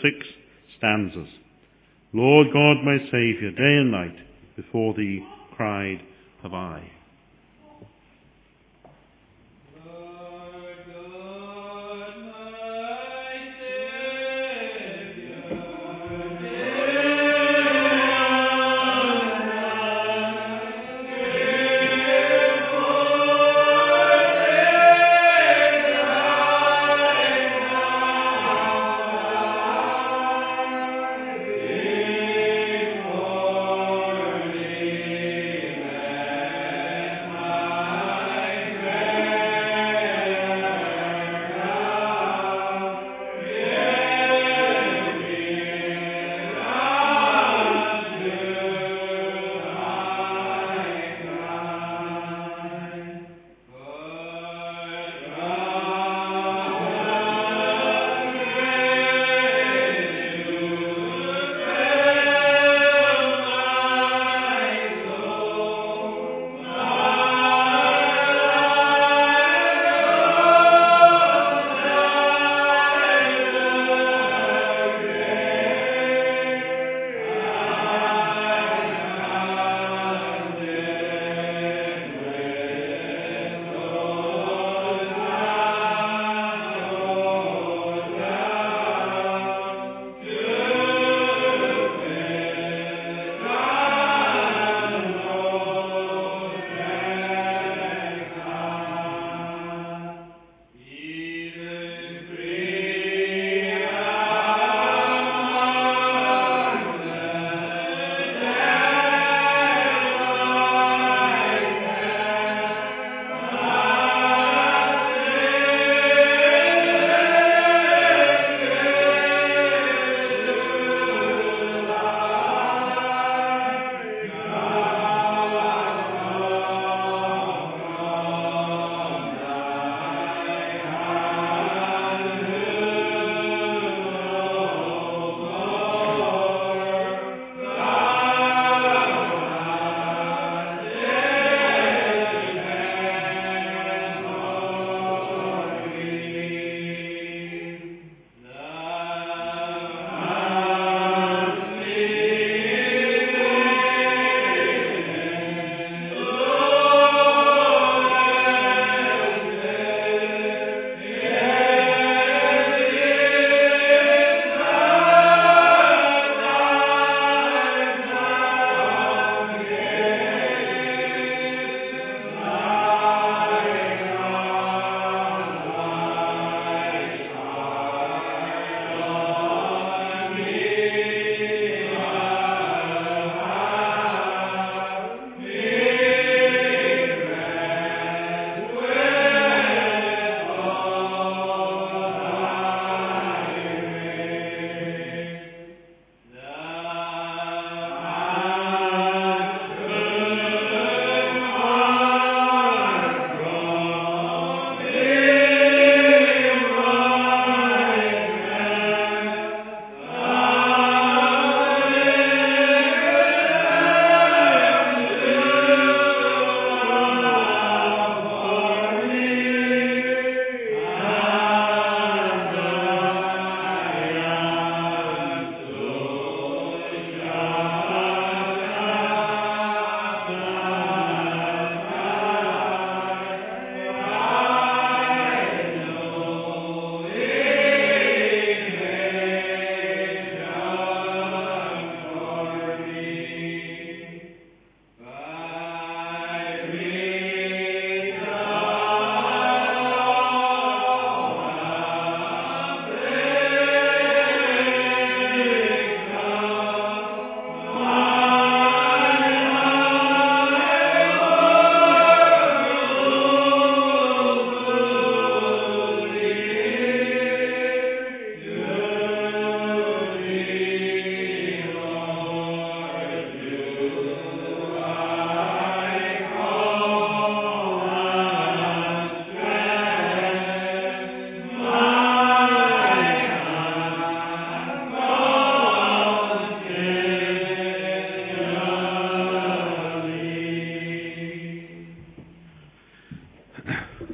6 stanzas. Lord God, my Saviour, day and night before thee cried have I.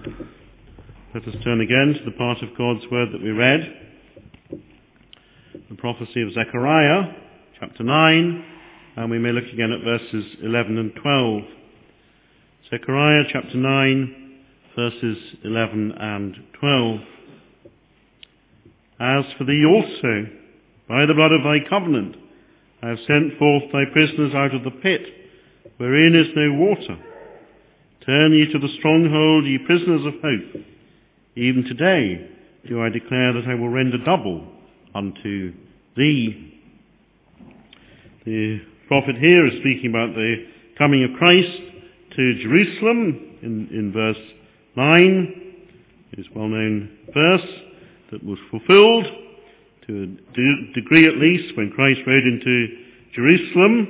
Let us turn again to the part of God's word that we read. The prophecy of Zechariah, chapter 9, and we may look again at verses 11 and 12. Zechariah chapter 9, verses 11 and 12. As for thee also, by the blood of thy covenant, I have sent forth thy prisoners out of the pit, wherein is no water. Turn ye to the stronghold, ye prisoners of hope. Even today do I declare that I will render double unto thee. The prophet here is speaking about the coming of Christ to Jerusalem in verse 9. It is a well-known verse that was fulfilled to a degree at least when Christ rode into Jerusalem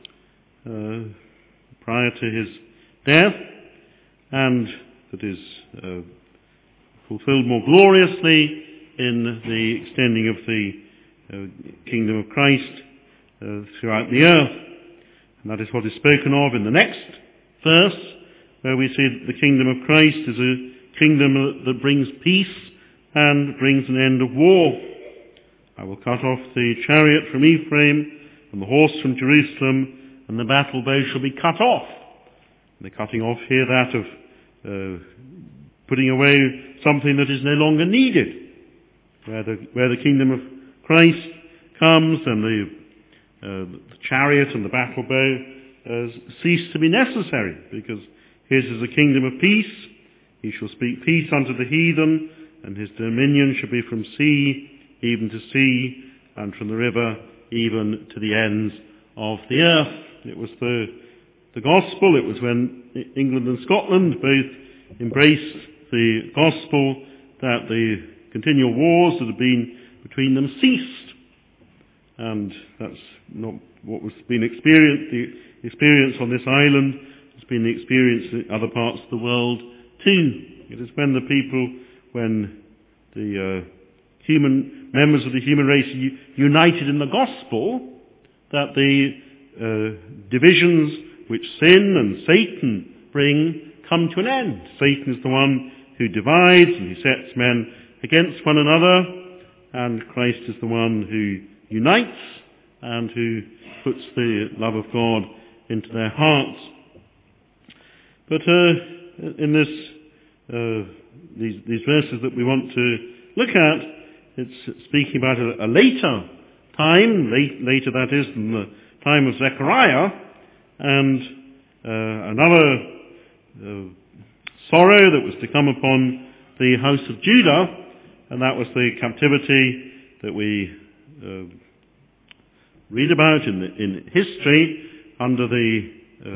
prior to his death, and that is fulfilled more gloriously in the extending of the kingdom of Christ throughout the earth. And that is what is spoken of in the next verse, where we see that the kingdom of Christ is a kingdom that brings peace and brings an end of war. I will cut off the chariot from Ephraim and the horse from Jerusalem, and the battle bow shall be cut off. And the cutting off here, that of putting away something that is no longer needed. Where the kingdom of Christ comes, and the chariot and the battle bow cease to be necessary, because his is a kingdom of peace. He shall speak peace unto the heathen, and his dominion shall be from sea even to sea, and from the river even to the ends of the earth. It was the gospel. It was when England and Scotland both embraced the gospel that the continual wars that have been between them ceased. And that's not what was being experienced. The experience on this island has been the experience in other parts of the world too. It is when the human members of the human race united in the gospel that the divisions which sin and Satan bring come to an end. Satan is the one who divides and he sets men against one another, and Christ is the one who unites and who puts the love of God into their hearts. But in these verses that we want to look at, it's speaking about a later time, later that is than the time of Zechariah, and another sorrow that was to come upon the house of Judah, and that was the captivity that we read about in history under the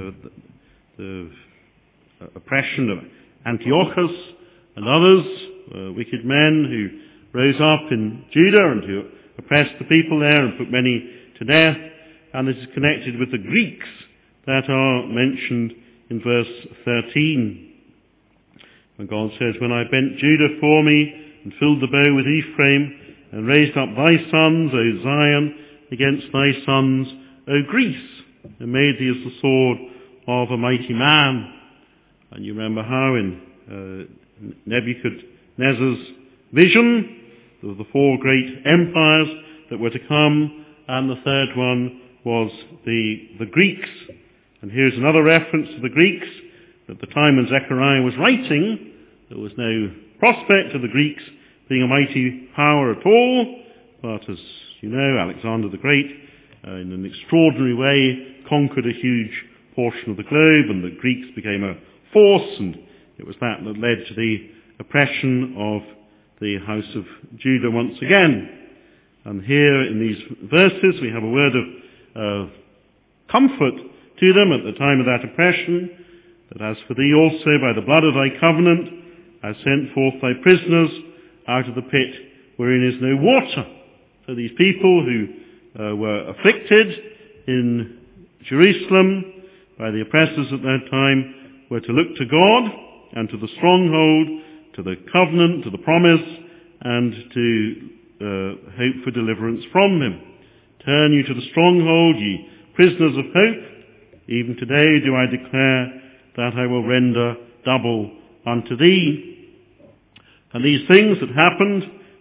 oppression of Antiochus and others, wicked men who rose up in Judah and who oppressed the people there and put many to death. And this is connected with the Greeks that are mentioned in verse 13. When God says, when I bent Judah for me and filled the bow with Ephraim and raised up thy sons, O Zion, against thy sons, O Greece, and made thee as the sword of a mighty man. And you remember how in Nebuchadnezzar's vision, there were the four great empires that were to come, and the third one was the Greeks. And here's another reference to the Greeks. At the time when Zechariah was writing, there was no prospect of the Greeks being a mighty power at all. But as you know, Alexander the Great, in an extraordinary way, conquered a huge portion of the globe, and the Greeks became a force, and it was that led to the oppression of the house of Judah once again. And here in these verses we have a word of comfort to them at the time of that oppression, that as for thee also by the blood of thy covenant I sent forth thy prisoners out of the pit wherein is no water. So these people who were afflicted in Jerusalem by the oppressors at that time were to look to God and to the stronghold, to the covenant, to the promise, and to hope for deliverance from him. Turn you to the stronghold, ye prisoners of hope. Even today do I declare that I will render double unto thee. And these things that happened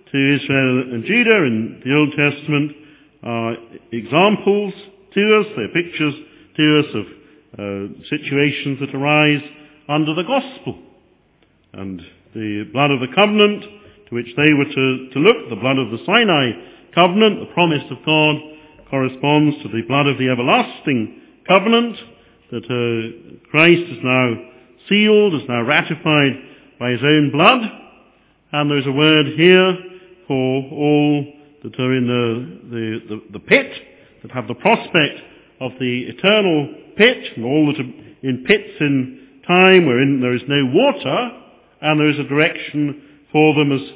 to Israel and Judah in the Old Testament are examples to us, they're pictures to us of situations that arise under the gospel. And the blood of the covenant to which they were to look, the blood of the Sinai covenant, the promise of God, corresponds to the blood of the everlasting covenant that Christ has now sealed, is now ratified by his own blood. And there's a word here for all that are in the pit, that have the prospect of the eternal pit, and all that are in pits in time wherein there is no water, and there is a direction for them as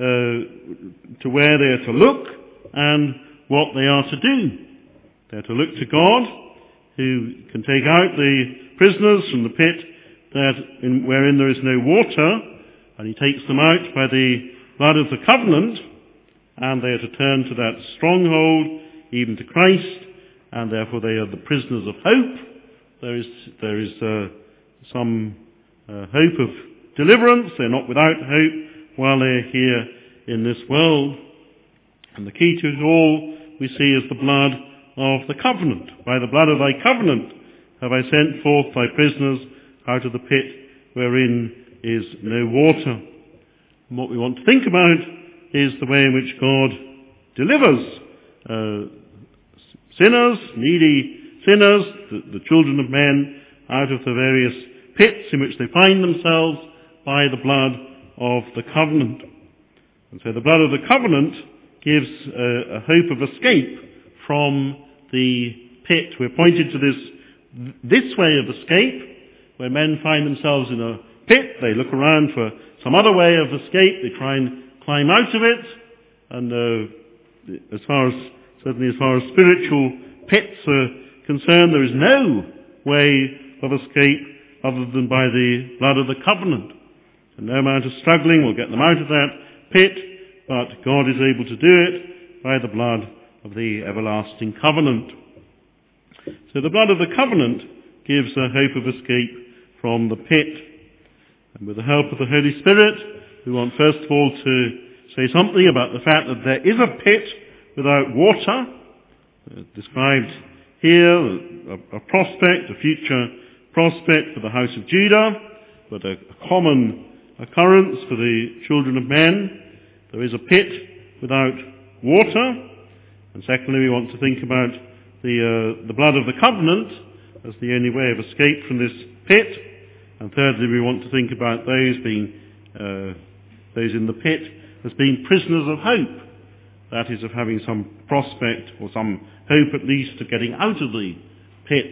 to where they are to look and what they are to do. They are to look to God, who can take out the prisoners from the pit wherein there is no water, and he takes them out by the blood of the covenant, and they are to turn to that stronghold, even to Christ, and therefore they are the prisoners of hope. There is some hope of deliverance. They're not without hope while they're here in this world. And the key to it all we see is the blood of the covenant. By the blood of thy covenant have I sent forth thy prisoners out of the pit wherein is no water. And what we want to think about is the way in which God delivers sinners, needy sinners, the children of men, out of the various pits in which they find themselves by the blood of the covenant. And so the blood of the covenant gives a hope of escape from the pit. We're pointed to this way of escape. When men find themselves in a pit, they look around for some other way of escape. They try and climb out of it. And certainly as far as spiritual pits are concerned, there is no way of escape other than by the blood of the covenant. And no amount of struggling will get them out of that pit, but God is able to do it by the blood of the everlasting covenant. So the blood of the covenant gives a hope of escape from the pit. And with the help of the Holy Spirit, we want first of all to say something about the fact that there is a pit without water, described here, a prospect, a future prospect for the house of Judah, but a common occurrence for the children of men. There is a pit without water. And secondly, we want to think about the blood of the covenant as the only way of escape from this pit. And thirdly, we want to think about those in the pit as being prisoners of hope. That is, of having some prospect, or some hope at least, of getting out of the pit.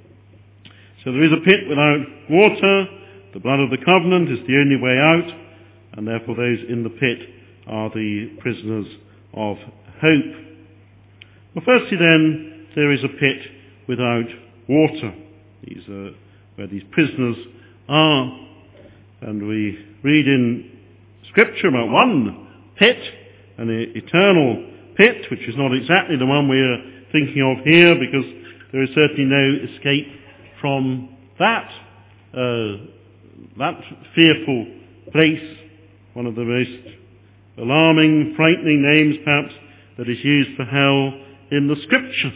So there is a pit without water. The blood of the covenant is the only way out, and therefore those in the pit are the prisoners of hope. Well, firstly then, there is a pit without water. Where these prisoners are. And we read in Scripture about one pit, an eternal pit, which is not exactly the one we are thinking of here, because there is certainly no escape from that fearful place. One of the most alarming, frightening names, perhaps, that is used for hell in the Scriptures.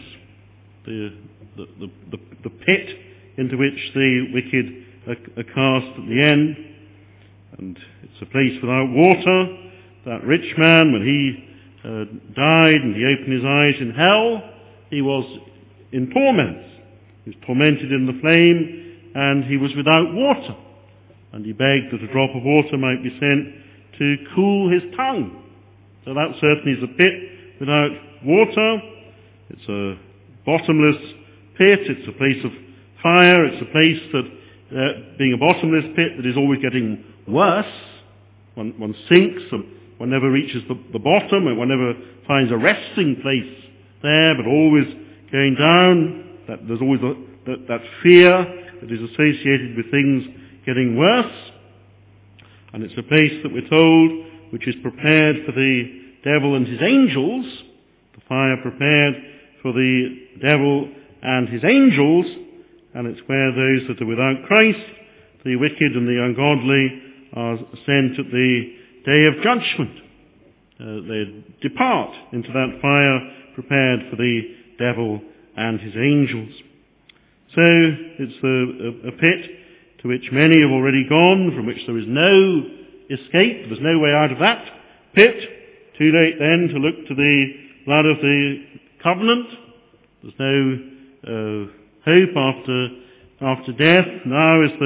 The pit into which the wicked are cast at the end. And it's a place without water. That rich man, when he died and he opened his eyes in hell, he was in torments. He was tormented in the flame, and he was without water. And he begged that a drop of water might be sent to cool his tongue. So that certainly is a pit without water. It's a bottomless pit. It's a place of fire. It's a place that, being a bottomless pit, that is always getting worse. One sinks, and one never reaches the bottom, and one never finds a resting place there, but always going down. There's always that fear that is associated with things getting worse. And it's a place that we're told which is prepared for the devil and his angels, the fire prepared for the devil and his angels, and it's where those that are without Christ, the wicked and the ungodly, are sent at the day of judgment. they depart into that fire prepared for the devil and his angels. So it's a pit to which many have already gone, from which there is no escape. There's no way out of that pit. Too late then to look to the blood of the covenant. There's no hope after death. Now is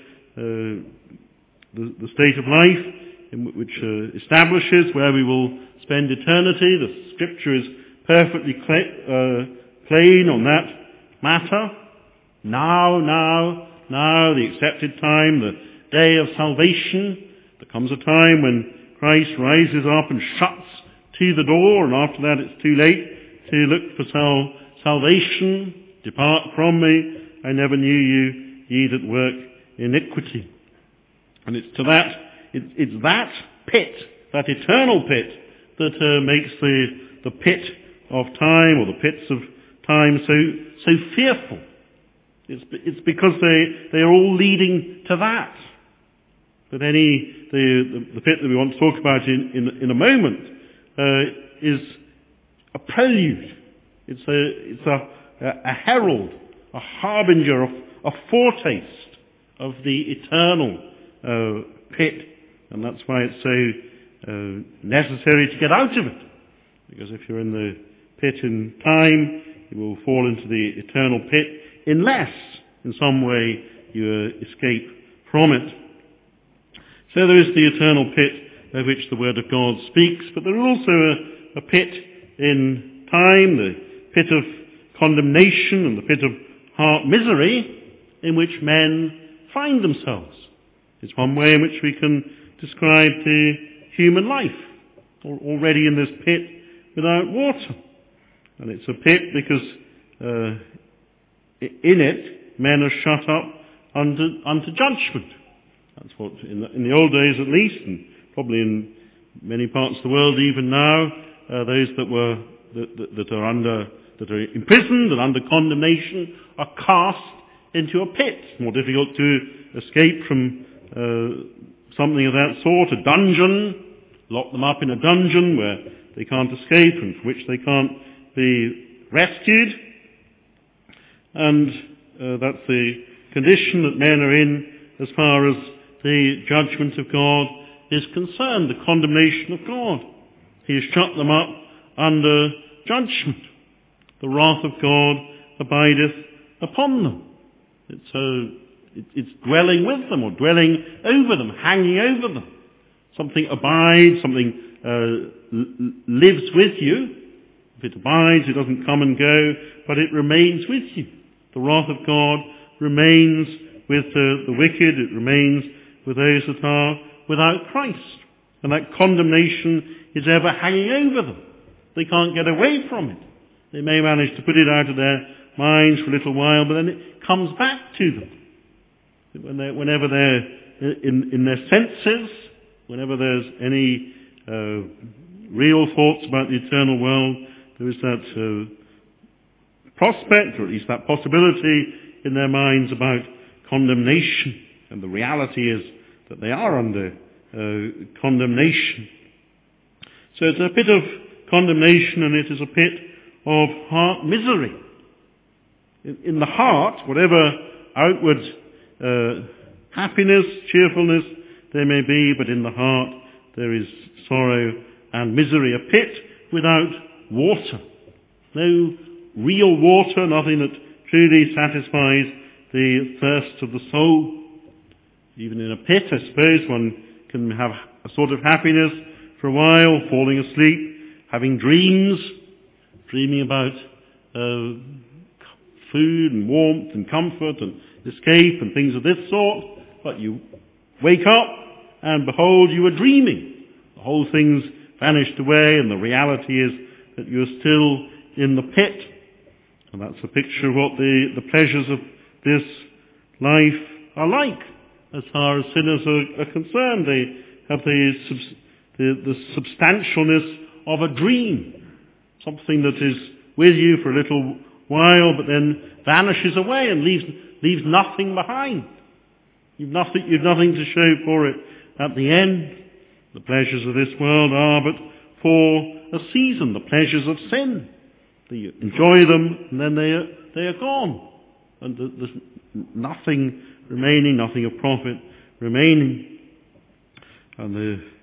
the state of life which establishes where we will spend eternity. The Scripture is perfectly plain on that matter. Now, the accepted time, the day of salvation. There comes a time when Christ rises up and shuts to the door, and after that it's too late to look for salvation. Depart from me, I never knew you, ye that work iniquity. And it's to that, it's that pit, that eternal pit, that makes the pit of time, or the pits of time, so fearful. It's because they are all leading to that. But the pit that we want to talk about in a moment is a prelude. It's a herald, a harbinger, a foretaste of the eternal pit, and that's why it's so necessary to get out of it. Because if you're in the pit in time, you will fall into the eternal pit, unless in some way you escape from it. So there is the eternal pit of which the Word of God speaks, but there is also a pit in time, the pit of condemnation and the pit of heart misery in which men find themselves. It's one way in which we can describe the human life, already in this pit without water. And it's a pit because in it men are shut up unto judgment. That's what, in the old days at least, and probably in many parts of the world even now, those that are imprisoned and under condemnation are cast into a pit. It's more difficult to escape from something of that sort, a dungeon. Lock them up in a dungeon where they can't escape and from which they can't be rescued. And that's the condition that men are in as far as the judgment of God is concerned, the condemnation of God. He has shut them up under judgment. The wrath of God abideth upon them. It's dwelling with them, or dwelling over them, hanging over them. Something abides, something lives with you. If it abides, it doesn't come and go, but it remains with you. The wrath of God remains with the wicked. It remains with those that are without Christ. And that condemnation is ever hanging over them. They can't get away from it. They may manage to put it out of their minds for a little while, but then it comes back to them. Whenever they're in their senses, whenever there's any real thoughts about the eternal world, there is that prospect, or at least that possibility in their minds about condemnation. And the reality is that they are under condemnation. So it's a pit of condemnation, and it is a pit of heart misery. In the heart, whatever outward happiness, cheerfulness there may be, but in the heart there is sorrow and misery. A pit without water. No real water, nothing that truly satisfies the thirst of the soul. Even in a pit, I suppose, one can have a sort of happiness for a while, falling asleep, having dreams, dreaming about food and warmth and comfort and escape and things of this sort. But you wake up and behold, you are dreaming. The whole thing's vanished away, and the reality is that you're still in the pit. And that's a picture of what the pleasures of this life are like. As far as sinners are concerned, they have the substantialness of a dream. Something that is with you for a little while, but then vanishes away and leaves nothing behind. You've nothing to show for it at the end. The pleasures of this world are but for a season, the pleasures of sin. They enjoy them, and then they are gone. And there's nothing remaining, nothing of profit remaining. And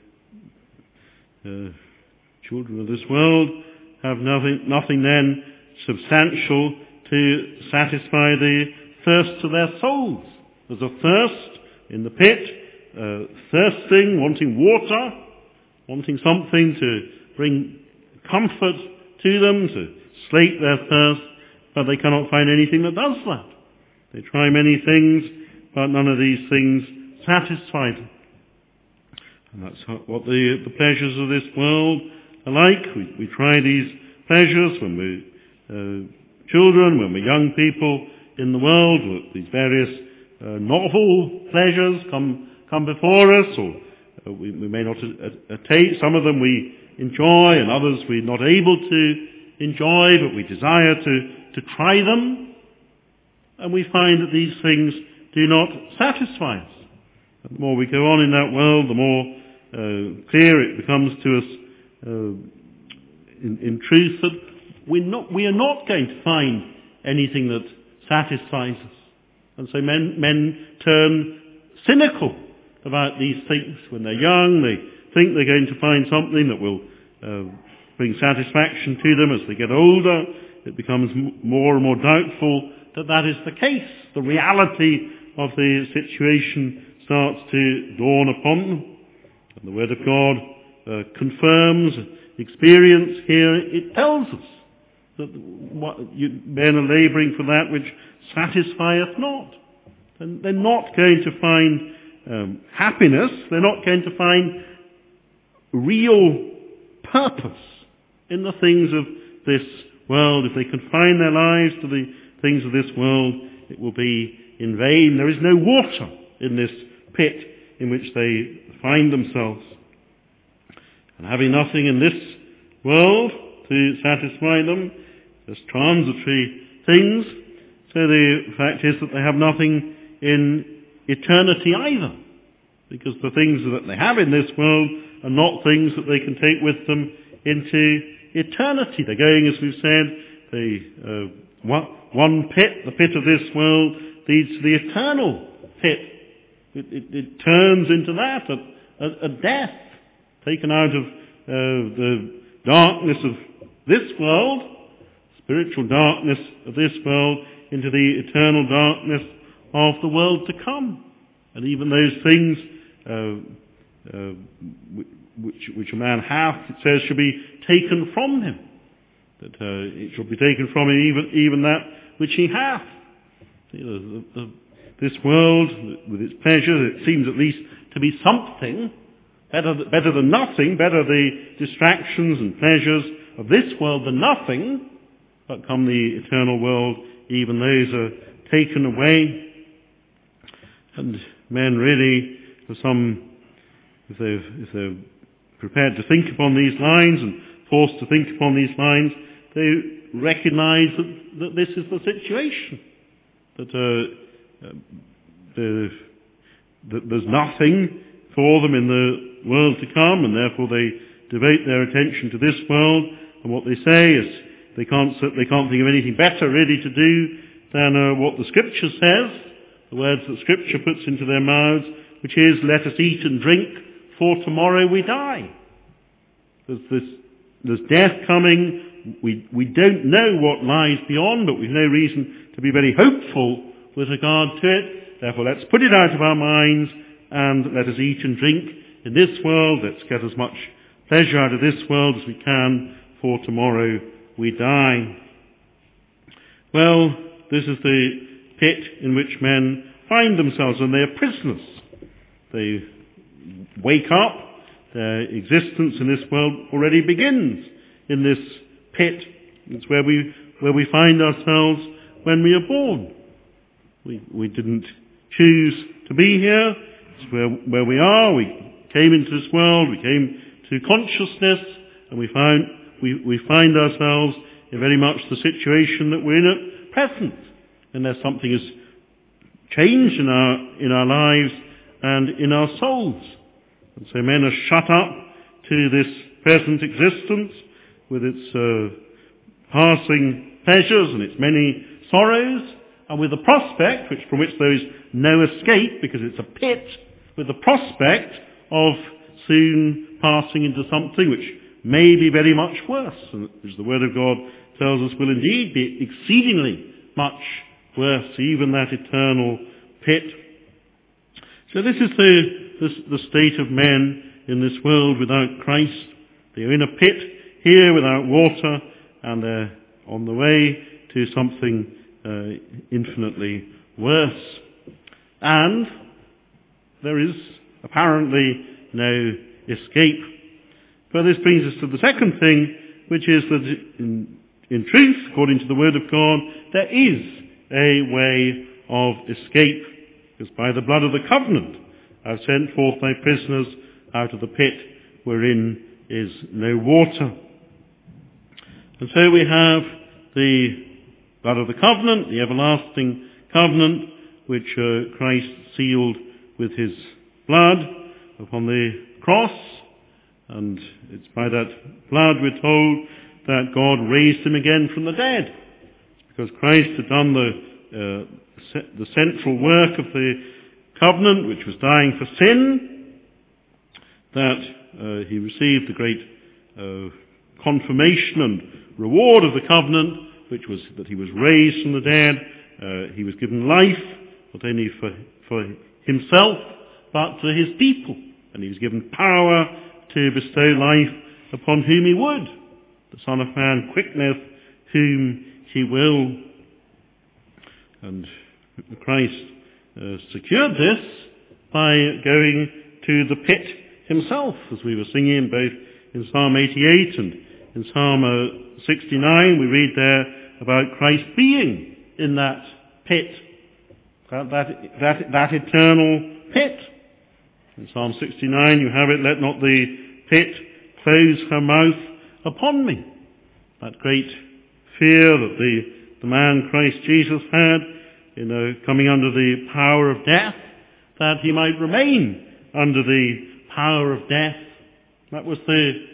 the children of this world have nothing then substantial to satisfy the thirst of their souls. There's a thirst in the pit, thirsting, wanting water, wanting something to bring comfort to them, to slake their thirst, but they cannot find anything that does that. They try many things, but none of these things satisfy them. And that's what the pleasures of this world are like. We try these pleasures when we're children, when we're young people in the world. These various novel pleasures come before us, or we may not attain. Some of them we enjoy, and others we're not able to enjoy, but we desire to try them. And we find that these things do not satisfy us. The more we go on in that world, the more clear it becomes to us in truth that we are not going to find anything that satisfies us. And so men turn cynical about these things. When they're young, they think they're going to find something that will bring satisfaction to them. As they get older, it becomes more and more doubtful that is the case. The reality of the situation starts to dawn upon them. And the Word of God confirms experience here. It tells us that men are labouring for that which satisfieth not. And they're not going to find happiness. They're not going to find real purpose in the things of this world. If they confine their lives to the things of this world, it will be in vain. There is no water in this pit in which they find themselves. And having nothing in this world to satisfy them, just transitory things, so the fact is that they have nothing in eternity either, because the things that they have in this world are not things that they can take with them into eternity. They're going, as we've said, one pit, the pit of this world, leads to the eternal pit. It turns into that, a death, taken out of the darkness of this world, spiritual darkness of this world, into the eternal darkness of the world to come. And even those things which a man hath, it says, shall be taken from him. That it shall be taken from him even that which he hath. This world, with its pleasures, it seems at least to be something better than nothing, better the distractions and pleasures of this world than nothing, but come the eternal world, even those are taken away. And men really, if they're prepared to think upon these lines and forced to think upon these lines, they recognize that this is the situation. That there's nothing for them in the world to come, and therefore they devote their attention to this world. And what they say is they can't think of anything better really to do than what the Scripture says, the words that Scripture puts into their mouths, which is, "Let us eat and drink, for tomorrow we die." There's death coming. We don't know what lies beyond, but we've no reason to be very hopeful with regard to it. Therefore, let's put it out of our minds and let us eat and drink in this world. Let's get as much pleasure out of this world as we can, for tomorrow we die. Well, this is the pit in which men find themselves, and they are prisoners. They wake up. Their existence in this world already begins in this pit. It's where we find ourselves when we are born. We didn't choose to be here. It's where we are. We came into this world. We came to consciousness, and we find ourselves in very much the situation that we're in at present, unless something has changed in our lives and in our souls. And so men are shut up to this present existence, with its passing pleasures and its many sorrows, and with the prospect, from which there is no escape because it's a pit, with the prospect of soon passing into something which may be very much worse, and which the Word of God tells us will indeed be exceedingly much worse, even that eternal pit. So this is the state of men in this world without Christ. They are in a pit here without water, and they're on the way to something infinitely worse. And there is apparently no escape. But this brings us to the second thing, which is that in truth, according to the Word of God, there is a way of escape. Because by the blood of the covenant I've sent forth thy prisoners out of the pit wherein is no water. And so we have the blood of the covenant, the everlasting covenant, which Christ sealed with his blood upon the cross. And it's by that blood, we're told, that God raised him again from the dead. Because Christ had done the central work of the covenant, which was dying for sin, that he received the great confirmation and reward of the covenant, which was that he was raised from the dead. He was given life, not only for himself, but to his people. And he was given power to bestow life upon whom he would. The Son of Man quickeneth whom he will. And Christ secured this by going to the pit himself, as we were singing both in Psalm 88 and in Psalm 69. We read there about Christ being in that pit, that eternal pit. In Psalm 69 you have it, let not the pit close her mouth upon me. That great fear that the man Christ Jesus had in coming under the power of death, that he might remain under the power of death. That was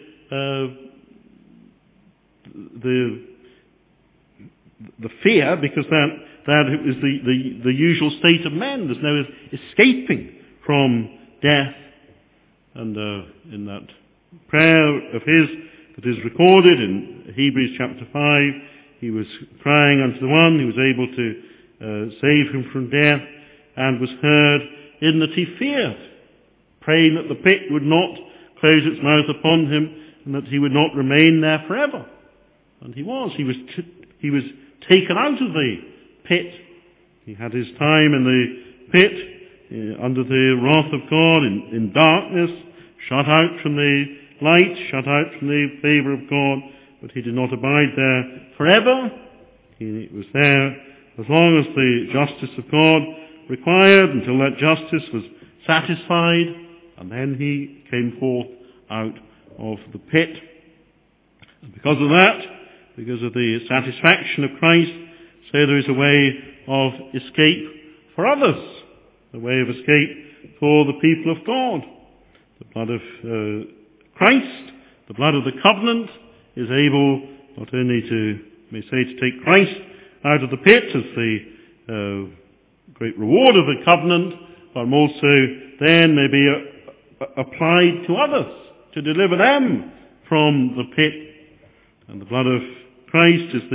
the fear, because that it was the usual state of men. There's no escaping from death. And in that prayer of his that is recorded in Hebrews chapter 5, he was crying unto the one who was able to save him from death, and was heard in that he feared, praying that the pit would not close its mouth upon him, and that he would not remain there forever. And he was taken out of the pit. He had his time in the pit, under the wrath of God, in darkness, shut out from the light, shut out from the favour of God, but he did not abide there forever. He was there as long as the justice of God required, until that justice was satisfied, and then he came forth out of the pit. And because of that, because of the satisfaction of Christ, so there is a way of escape for others, a way of escape for the people of God. The blood of Christ, the blood of the covenant, is able not only to take Christ out of the pit as the great reward of the covenant, but also then may be applied to others to deliver them from the pit. And the blood of Christ is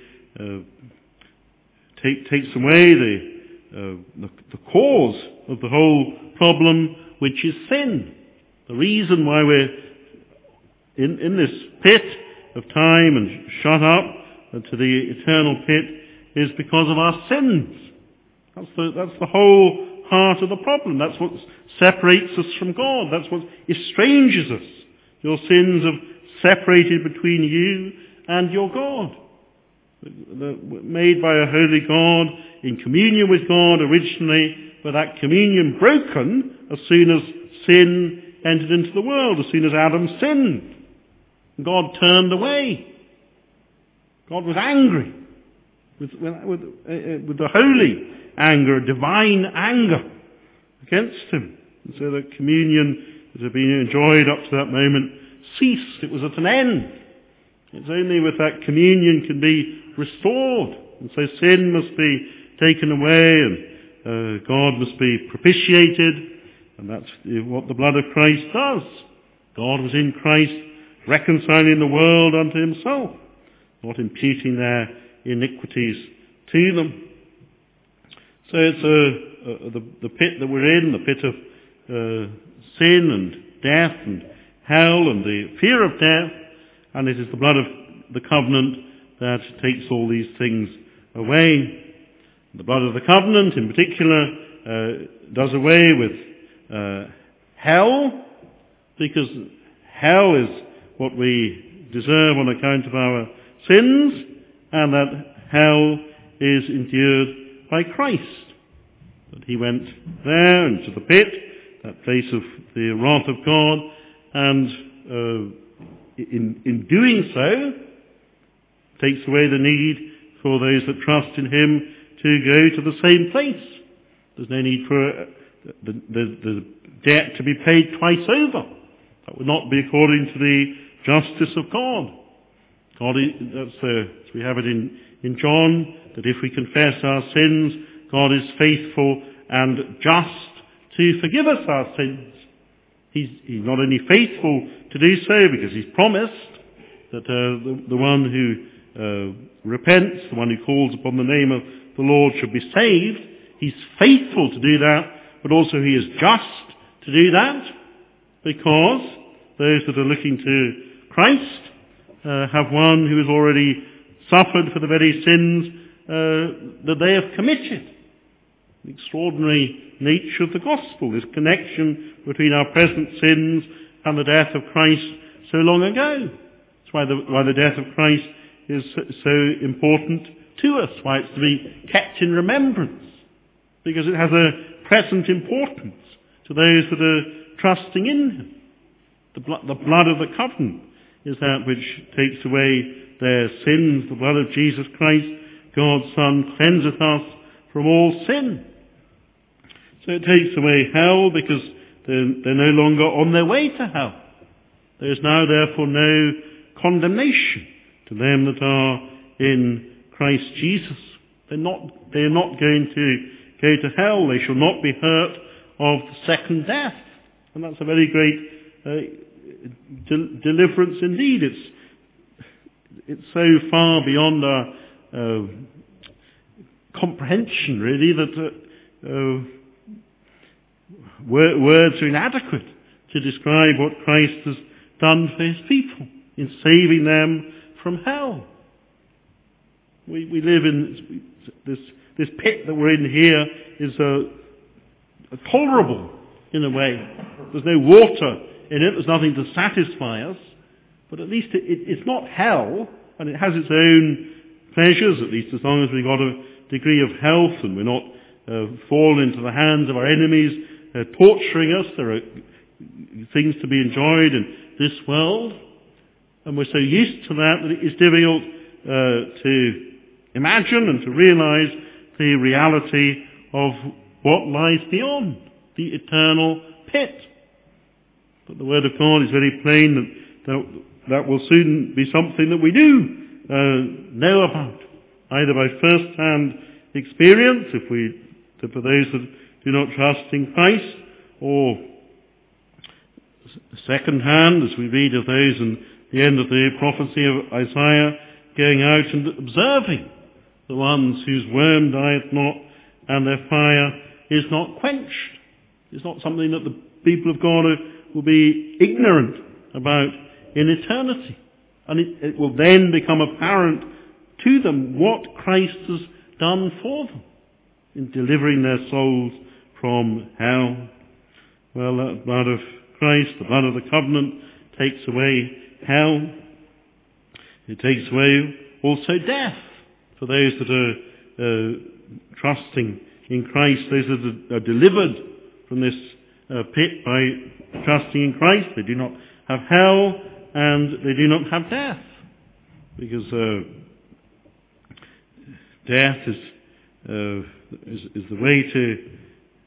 takes away the cause of the whole problem, which is sin. The reason why we're in this pit of time and shut up to the eternal pit is because of our sins. That's the whole heart of the problem. That's what separates us from God. That's what estranges us. Your sins have separated between you and your God. Made by a holy God, in communion with God originally, but that communion broken as soon as sin entered into the world, as soon as Adam sinned. God turned away. God was angry with the holy anger, a divine anger against him. And so that communion that had been enjoyed up to that moment ceased. It was at an end. It's only with that communion can be restored. And so sin must be taken away, and God must be propitiated. And that's what the blood of Christ does. God was in Christ reconciling the world unto himself, not imputing their iniquities to them. So it's the pit that we're in, the pit of sin and death and hell and the fear of death, and it is the blood of the covenant that takes all these things away. The blood of the covenant in particular does away with hell, because hell is what we deserve on account of our sins, and that hell is endured by Christ. That he went there into the pit, that place of the wrath of God, and in doing so, takes away the need for those that trust in him to go to the same place. There's no need for the debt to be paid twice over. That would not be according to the justice of God. As we have it in John, that if we confess our sins, God is faithful and just to forgive us our sins. He's not only faithful to do so because he's promised that the one who repents, the one who calls upon the name of the Lord should be saved. He's faithful to do that, but also he is just to do that, because those that are looking to Christ have one who has already suffered for the very sins that they have committed. The extraordinary nature of the gospel, this connection between our present sins and the death of Christ so long ago. That's why the death of Christ is so important to us, why it's to be kept in remembrance, because it has a present importance to those that are trusting in him. The blood of the covenant is that which takes away their sins. The blood of Jesus Christ, God's Son, cleanseth us from all sin. So it takes away hell, because they're no longer on their way to hell. There is now therefore no condemnation to them that are in Christ Jesus. They are not going to go to hell. They shall not be hurt of the second death. And that's a very great deliverance indeed. It's so far beyond our comprehension, really, that words are inadequate to describe what Christ has done for his people in saving them from hell. We live in this pit that we're in here is tolerable in a way. There's no water in it. There's nothing to satisfy us. But at least it's not hell, and it has its own pleasures, at least as long as we've got a degree of health and we're not fallen into the hands of our enemies torturing us. There are things to be enjoyed in this world, and we're so used to that it's difficult to imagine and to realize the reality of what lies beyond the eternal pit. But the Word of God is very plain that will soon be something that we do know about, either by first-hand experience, for those that do not trust in Christ, or second-hand, as we read of those in the end of the prophecy of Isaiah, going out and observing the ones whose worm dieth not and their fire is not quenched. It's not something that the people of God will be ignorant about in eternity. And it will then become apparent to them what Christ has done for them in delivering their souls from hell. Well, the blood of Christ, the blood of the covenant, takes away hell. It takes away also death for those that are trusting in Christ, those that are delivered from this pit by trusting in Christ. They do not have hell and they do not have death, because death is the way to.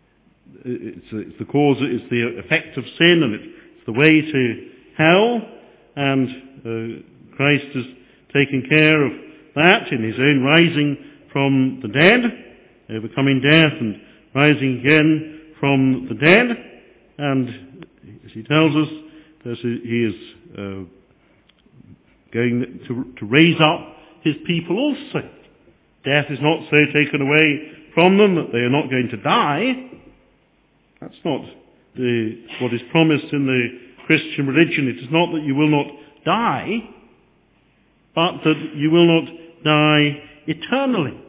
It's the cause. It's the effect of sin, and it's the way to hell. and Christ has taken care of that in his own rising from the dead, overcoming death and rising again from the dead. And as he tells us, that he is going to raise up his people also. Death is not so taken away from them that they are not going to die. That's not what is promised in the Christian religion. It is not that you will not die, but that you will not die eternally.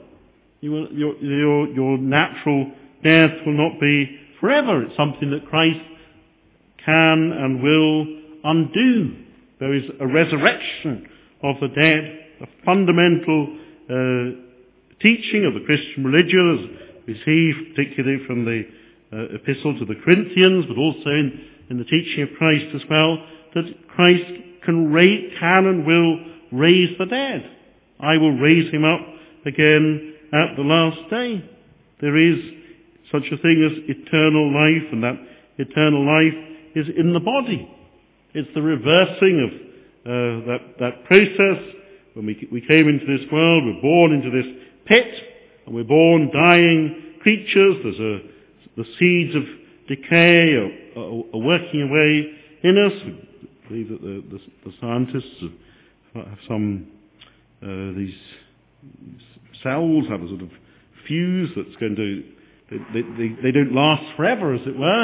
Your natural death will not be forever. It's something that Christ can and will undo. There is a resurrection of the dead, a fundamental teaching of the Christian religion, as we see particularly from the epistle to the Corinthians, but also in the teaching of Christ as well, that Christ can and will raise the dead. I will raise him up again at the last day. There is such a thing as eternal life, and that eternal life is in the body. It's the reversing of that process. When we came into this world, we're born into this pit, and we're born dying creatures. There's the seeds of decay are working away in us. We believe that the scientists have some these cells have a sort of fuse that's going to they don't last forever, as it were.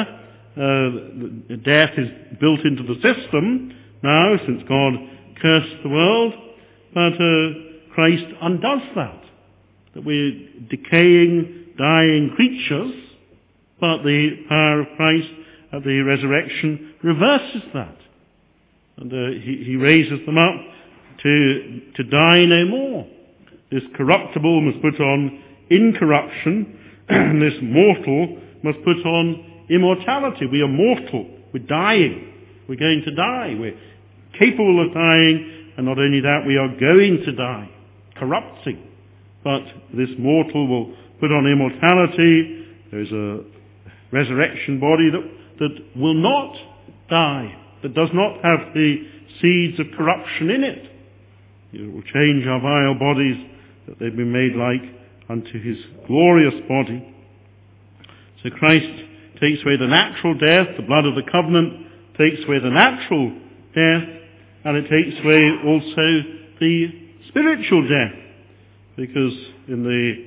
Death is built into the system now since God cursed the world, but Christ undoes that. That we're decaying, dying creatures, but the power of Christ at the resurrection reverses that. And he raises them up to die no more. This corruptible must put on incorruption, and this mortal must put on immortality. We are mortal. We're dying. We're going to die. We're capable of dying, and not only that, we are going to die, corrupting. But this mortal will put on immortality. There's a resurrection body that will not die, that does not have the seeds of corruption in it. It will change our vile bodies, that they've been made like unto his glorious body. So Christ takes away the natural death, the blood of the covenant takes away the natural death, and it takes away also the spiritual death. Because in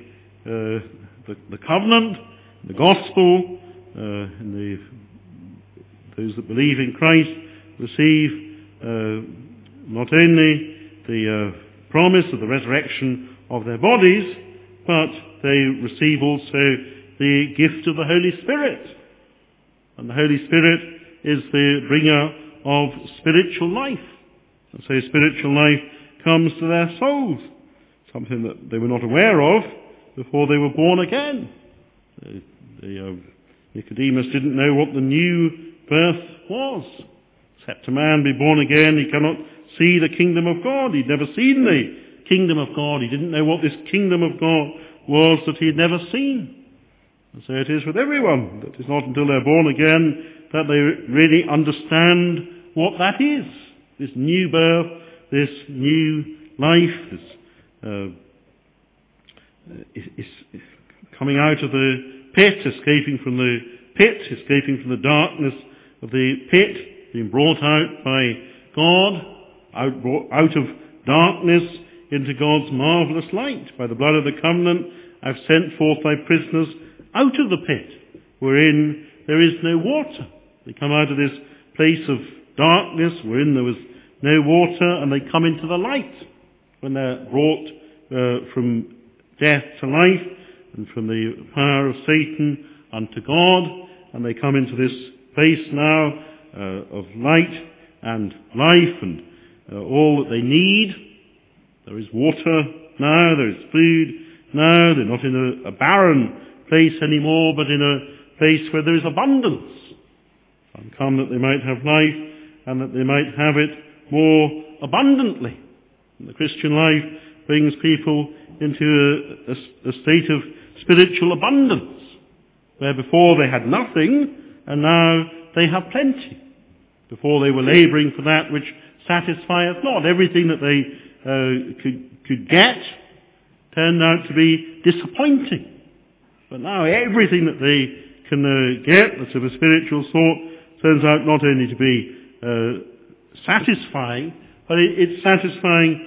the covenant, the gospel, those that believe in Christ receive not only the promise of the resurrection of their bodies, but they receive also the gift of the Holy Spirit. And the Holy Spirit is the bringer of spiritual life. And so spiritual life comes to their souls, something that they were not aware of before they were born again. Nicodemus didn't know what the new birth was. Except a man be born again, he cannot see the kingdom of God. He'd never seen the kingdom of God. He didn't know what this kingdom of God was that he had never seen. And so it is with everyone. That it's not until they're born again that they really understand what that is. This new birth, this new life, is coming out of the pit, escaping from the pit, escaping from the darkness of the pit, being brought out by God, out of darkness into God's marvellous light. By the blood of the covenant, I've sent forth thy prisoners out of the pit, wherein there is no water. They come out of this place of darkness, wherein there was no water, and they come into the light. When they're brought from death to life, and from the power of Satan unto God, and they come into this place now of light and life and all that they need. There is water now, there is food now. They're not in a barren place anymore, but in a place where there is abundance. And come that they might have life, and that they might have it more abundantly. And the Christian life brings people into a state of spiritual abundance, where before they had nothing, and now they have plenty. Before they were labouring for that which satisfy us not. Everything that they could get turned out to be disappointing. But now everything that they can get that's of a spiritual sort turns out not only to be satisfying, but it's satisfying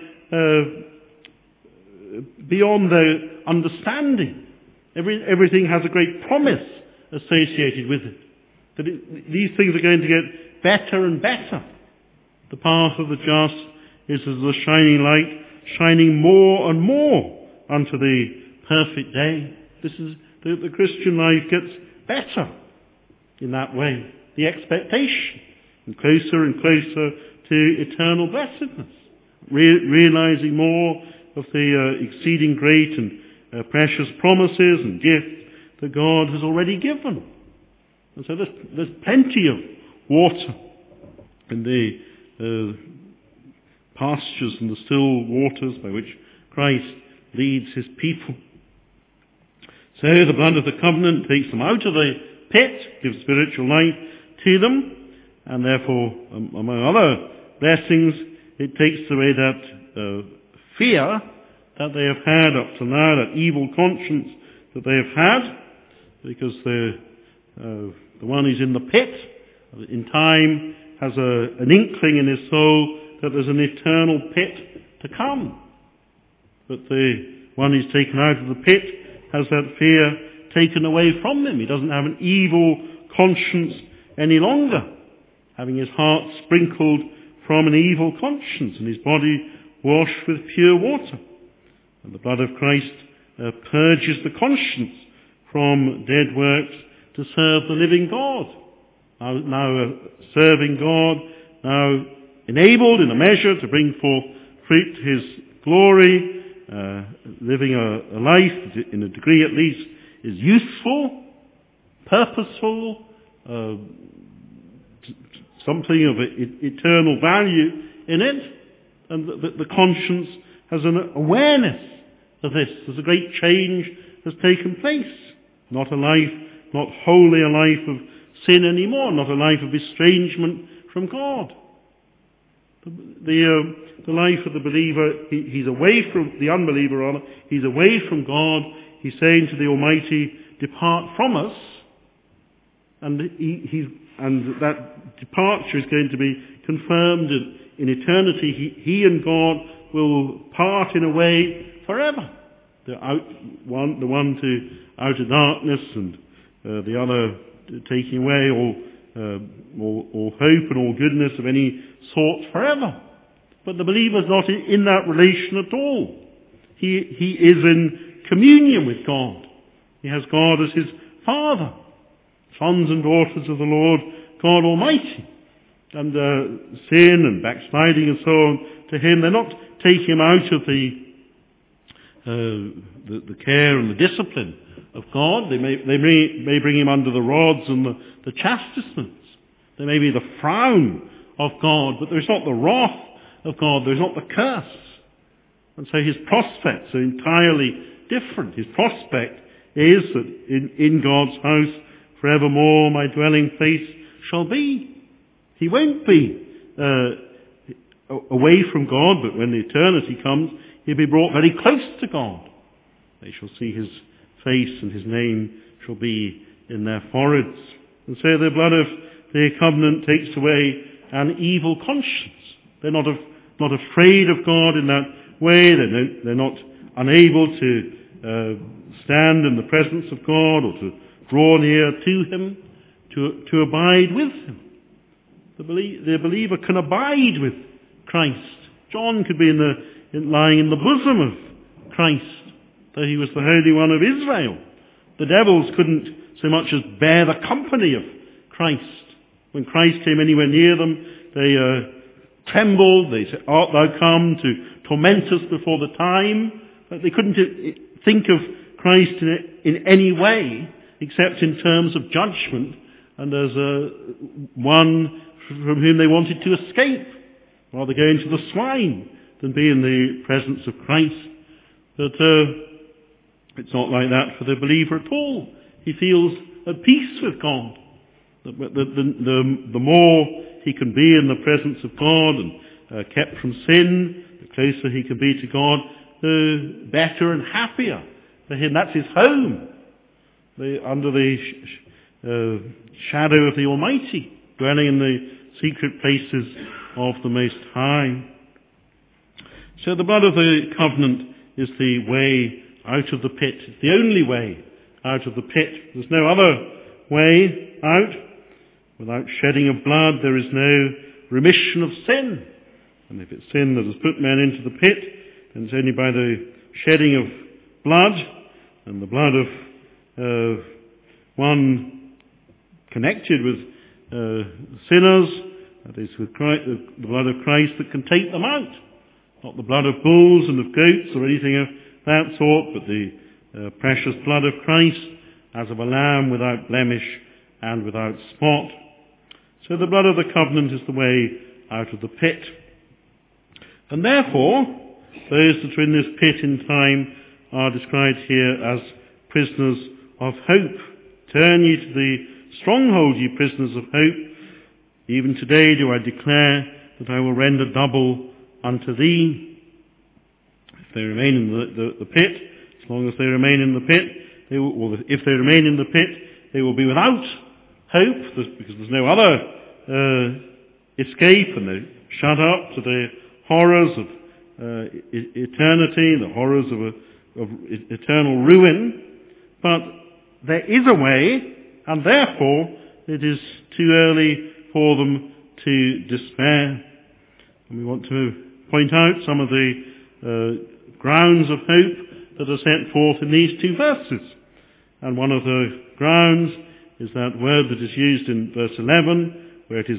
beyond their understanding. Everything has a great promise associated with it. That these things are going to get better and better. The path of the just is as a shining light, shining more and more unto the perfect day. This is the Christian life gets better in that way. The expectation, and closer to eternal blessedness. Realizing more of the exceeding great and precious promises and gifts that God has already given. And so there's plenty of water in the pastures and the still waters by which Christ leads his people. So the blood of the covenant takes them out of the pit, gives spiritual life to them, and therefore, among other blessings, it takes away that fear that they have had up to now, that evil conscience that they have had, because the one who's in the pit, in time, has an inkling in his soul that there's an eternal pit to come. But the one who's taken out of the pit has that fear taken away from him. He doesn't have an evil conscience any longer, having his heart sprinkled from an evil conscience and his body washed with pure water. And the blood of Christ purges the conscience from dead works to serve the living God. Now serving God, now enabled in a measure to bring forth fruit to his glory, living a life that in a degree at least is useful, purposeful, something of eternal value in it, and the conscience has an awareness of this. There's a great change has taken place. Not wholly a life of sin anymore, not a life of estrangement from God. The life of the believer, he's away from the unbeliever, rather. He's away from God. He's saying to the Almighty, "Depart from us," and that departure is going to be confirmed in eternity. He and God will part in a way forever. The one to outer darkness, and the other taking away all hope and all goodness of any sort forever. But the believer's not in that relation at all. He is in communion with God. He has God as his Father, sons and daughters of the Lord God Almighty. And sin and backsliding and so on, to him, they're not taking him out of the care and the discipline of God. They may bring him under the rods and the chastisements. There may be the frown of God, but there's not the wrath of God. There's not the curse. And so his prospects are entirely different. His prospect is that in God's house forevermore my dwelling place shall be. He won't be away from God, but when the eternity comes, he'll be brought very close to God. They shall see his face, and his name shall be in their foreheads. And so the blood of the covenant takes away an evil conscience. They're not afraid of God in that way. They're not unable to stand in the presence of God or to draw near to him, to abide with him. The believer can abide with Christ. John could be lying in the bosom of Christ, though he was the Holy One of Israel. The devils couldn't so much as bear the company of Christ. When Christ came anywhere near them, they trembled. They said, "Art thou come to torment us before the time?" But they couldn't think of Christ in any way except in terms of judgment and as one from whom they wanted to escape, rather go into the swine than be in the presence of Christ. But it's not like that for the believer at all. He feels at peace with God. The more he can be in the presence of God kept from sin, the closer he can be to God, the better and happier for him. That's his home, under the shadow of the Almighty, dwelling in the secret places of the Most High. So the blood of the covenant is the way out of the pit. It's the only way out of the pit. There's no other way out. Without shedding of blood, there is no remission of sin. And if it's sin that has put men into the pit, then it's only by the shedding of blood, and the blood of one connected with sinners, that is with Christ, the blood of Christ, that can take them out. Not the blood of bulls and of goats or anything of that sort, but the precious blood of Christ, as of a lamb without blemish and without spot. So the blood of the covenant is the way out of the pit. And therefore, those that are in this pit in time are described here as prisoners of hope. Turn ye to the stronghold, ye prisoners of hope. Even today do I declare that I will render double unto thee. If they remain in the pit, as long as they remain in the pit, if they remain in the pit, they will be without hope, because there's no other escape, and they're shut up to the horrors of eternity, the horrors of eternal ruin. But there is a way, and therefore it is too early for them to despair. And we want to point out some of the grounds of hope that are set forth in these two verses. And one of the grounds is that word that is used in verse 11, where it is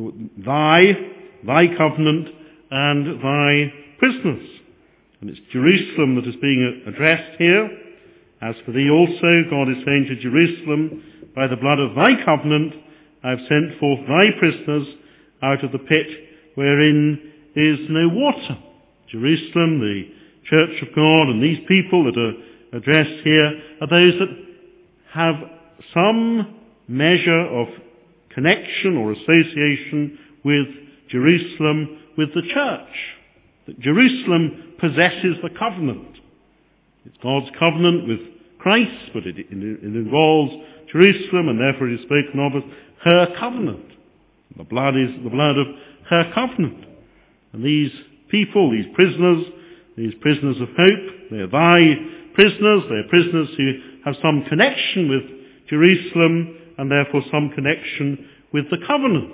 thy covenant and thy prisoners. And it's Jerusalem that is being addressed here. As for thee also, God is saying to Jerusalem, by the blood of thy covenant I have sent forth thy prisoners out of the pit wherein is no water. Jerusalem, the church of God, and these people that are addressed here are those that have some measure of connection or association with Jerusalem, with the church. That Jerusalem possesses the covenant. It's God's covenant with Christ, but it involves Jerusalem, and therefore it is spoken of as her covenant. The blood is the blood of her covenant. And these people, these prisoners of hope, they are thy prisoners. They are prisoners who have some connection with Jerusalem, and therefore some connection with the covenant.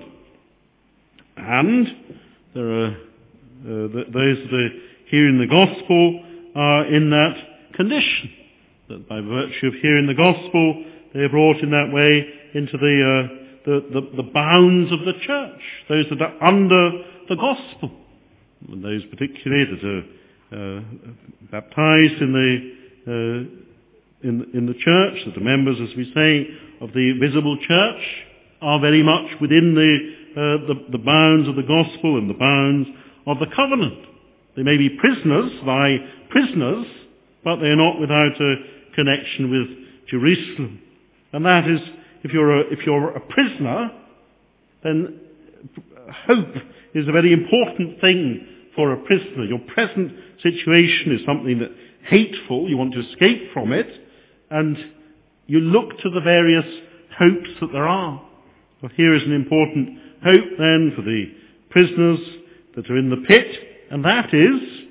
And there are those that are hearing the gospel are in that condition, that by virtue of hearing the gospel, they are brought in that way into the bounds of the church, those that are under the gospel, and those particularly that are baptized in the church, that are members, as we say, of the visible church, are very much within the bounds of the gospel and the bounds of the covenant. They may be prisoners, thy prisoners, but they are not without a connection with Jerusalem. And that is, if you're a prisoner, then hope is a very important thing for a prisoner. Your present situation is something that hateful, you want to escape from it, and you look to the various hopes that there are. Well, here is an important hope then for the prisoners that are in the pit, and that is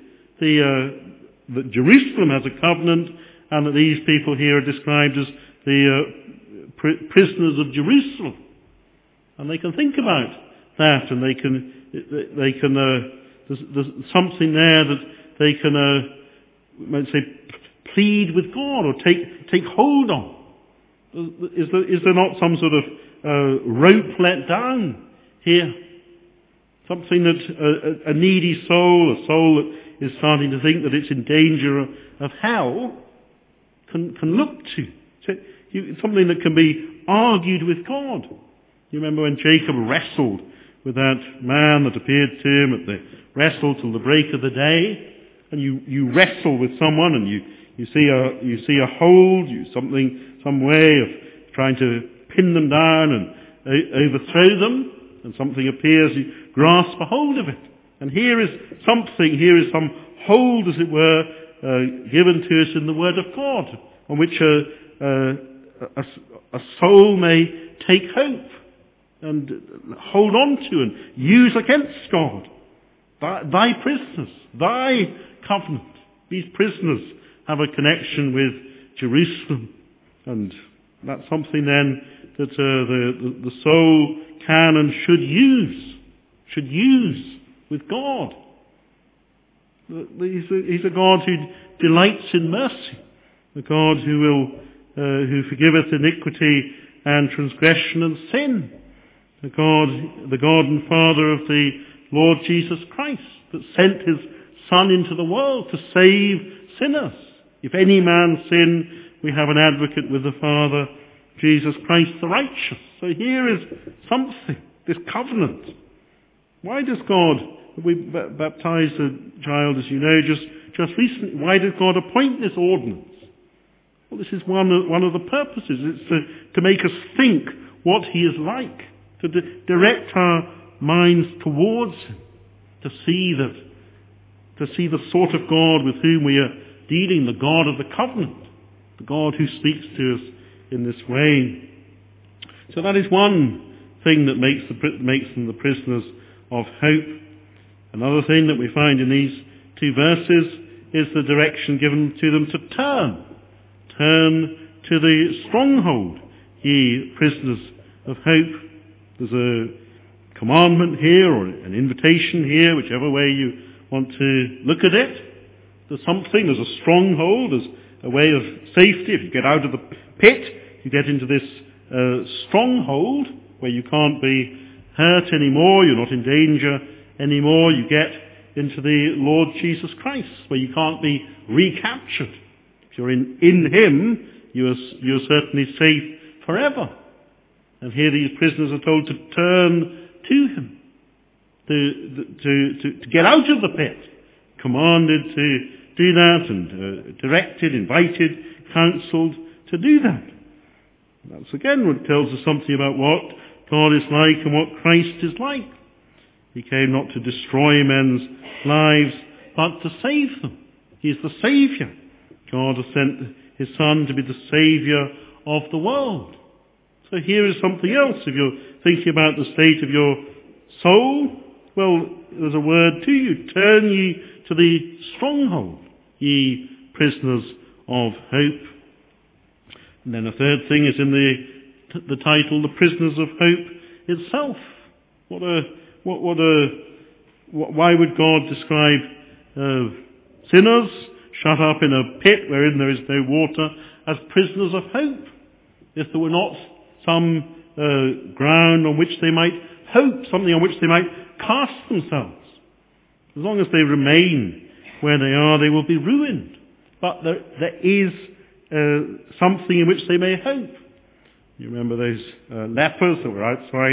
that Jerusalem has a covenant, and that these people here are described as the prisoners of Jerusalem. And they can think about that, and they can there's something there that they can, might say, plead with God or take hold on. Is there not some sort of rope let down here? Something that a needy soul, a soul that is starting to think that it's in danger of hell, can look to. So something that can be argued with God. You remember when Jacob wrestled with that man that appeared to him at the wrestle till the break of the day, and you wrestle with someone, and you see a hold, some way of trying to pin them down and overthrow them, and something appears, you grasp a hold of it. And here is some hold, as it were, given to us in the Word of God, on which a soul may take hope and hold on to and use against God. Thy prisoners, thy covenant. These prisoners have a connection with Jerusalem. And that's something then that the soul can and should use with God. He's a God who delights in mercy, a God who forgiveth iniquity and transgression and sin, the God and Father of the Lord Jesus Christ, that sent his Son into the world to save sinners. If any man sin, we have an advocate with the Father, Jesus Christ the righteous. So here is something, this covenant. Why does God, we baptized a child, as you know, just recently, why did God appoint this ordinance? Well, this is one of the purposes. It's to make us think what he is like, to direct our minds towards him, to see the sort of God with whom we are dealing, the God of the covenant, the God who speaks to us in this way. So that is one thing that makes them the prisoners of hope. Another thing that we find in these two verses is the direction given to them to turn. Turn to the stronghold, ye prisoners of hope. There's a commandment here, or an invitation here, whichever way you want to look at it. There's a stronghold, there's a way of safety. If you get out of the pit, you get into this stronghold where you can't be hurt anymore, you're not in danger anymore. You get into the Lord Jesus Christ, where you can't be recaptured. If you're in him, you're certainly safe forever. And here these prisoners are told to turn to him, to get out of the pit, commanded to do that, and directed, invited, counselled to do that. That's again what tells us something about what God is like and what Christ is like. He came not to destroy men's lives, but to save them. He is the Saviour. God has sent his Son to be the Saviour of the world. So here is something else. If you're thinking about the state of your soul, well, there's a word to you. Turn ye to the stronghold, ye prisoners of hope. And then a third thing is in the title, the prisoners of hope itself. Why would God describe sinners shut up in a pit wherein there is no water as prisoners of hope? If there were not some ground on which they might hope, something on which they might cast themselves. As long as they remain where they are, they will be ruined. But there is something in which they may hope. You remember those lepers that were outside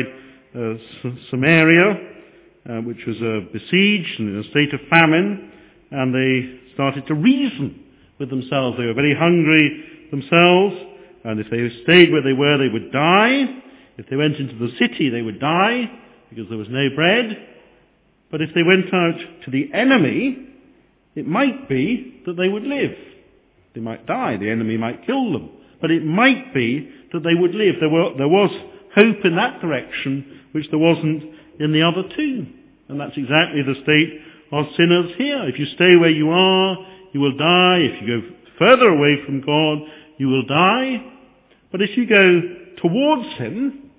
Samaria, which was besieged and in a state of famine, and they started to reason with themselves. They were very hungry themselves, and if they stayed where they were, they would die. If they went into the city, they would die, because there was no bread. But if they went out to the enemy, it might be that they would live. They might die, the enemy might kill them, but it might be that they would live. There was hope in that direction, which there wasn't in the other two. And that's exactly the state of sinners here. If you stay where you are, you will die. If you go further away from God, you will die. But if you go towards him,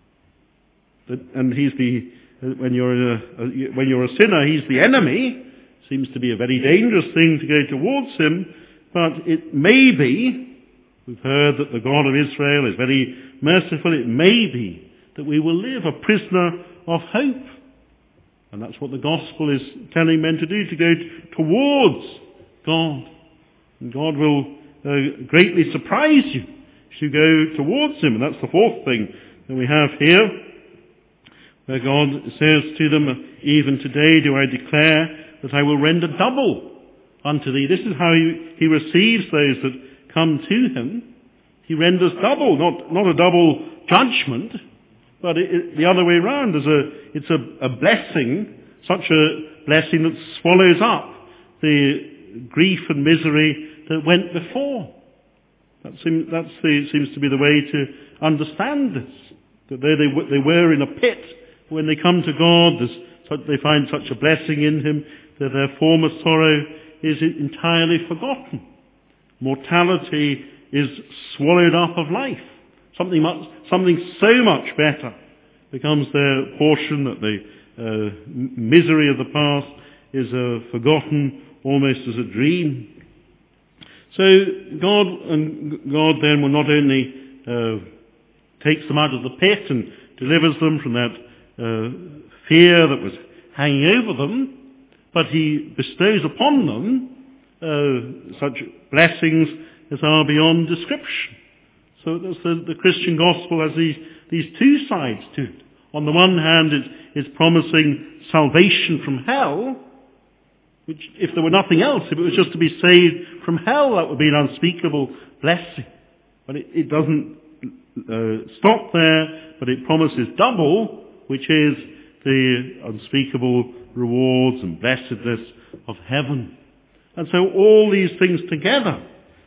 and when you're a sinner, he's the enemy. Seems to be a very dangerous thing to go towards him. But it may be, we've heard that the God of Israel is very merciful, it may be that we will live a prisoner of hope. And that's what the gospel is telling men to do, to go towards God. And God will greatly surprise you if you go towards him. And that's the fourth thing that we have here, where God says to them, even today do I declare that I will render double unto thee. This is how he receives those that come to him. He renders double, not a double judgment, but the other way around. It's a blessing such a blessing that swallows up the grief and misery that went before. That seems to be the way to understand this. That they were in a pit, when they come to God, they find such a blessing in him that their former sorrow is entirely forgotten. Mortality is swallowed up of life. Something so much better becomes their portion, that the misery of the past is forgotten almost as a dream. So God then will not only takes them out of the pit and delivers them from that fear that was hanging over them, but he bestows upon them such blessings as are beyond description. So that's the Christian gospel has these two sides to it. On the one hand, it's promising salvation from hell, which, if there were nothing else, if it was just to be saved from hell, that would be an unspeakable blessing. But it doesn't stop there, but it promises double, which is the unspeakable rewards and blessedness of heaven. And so all these things together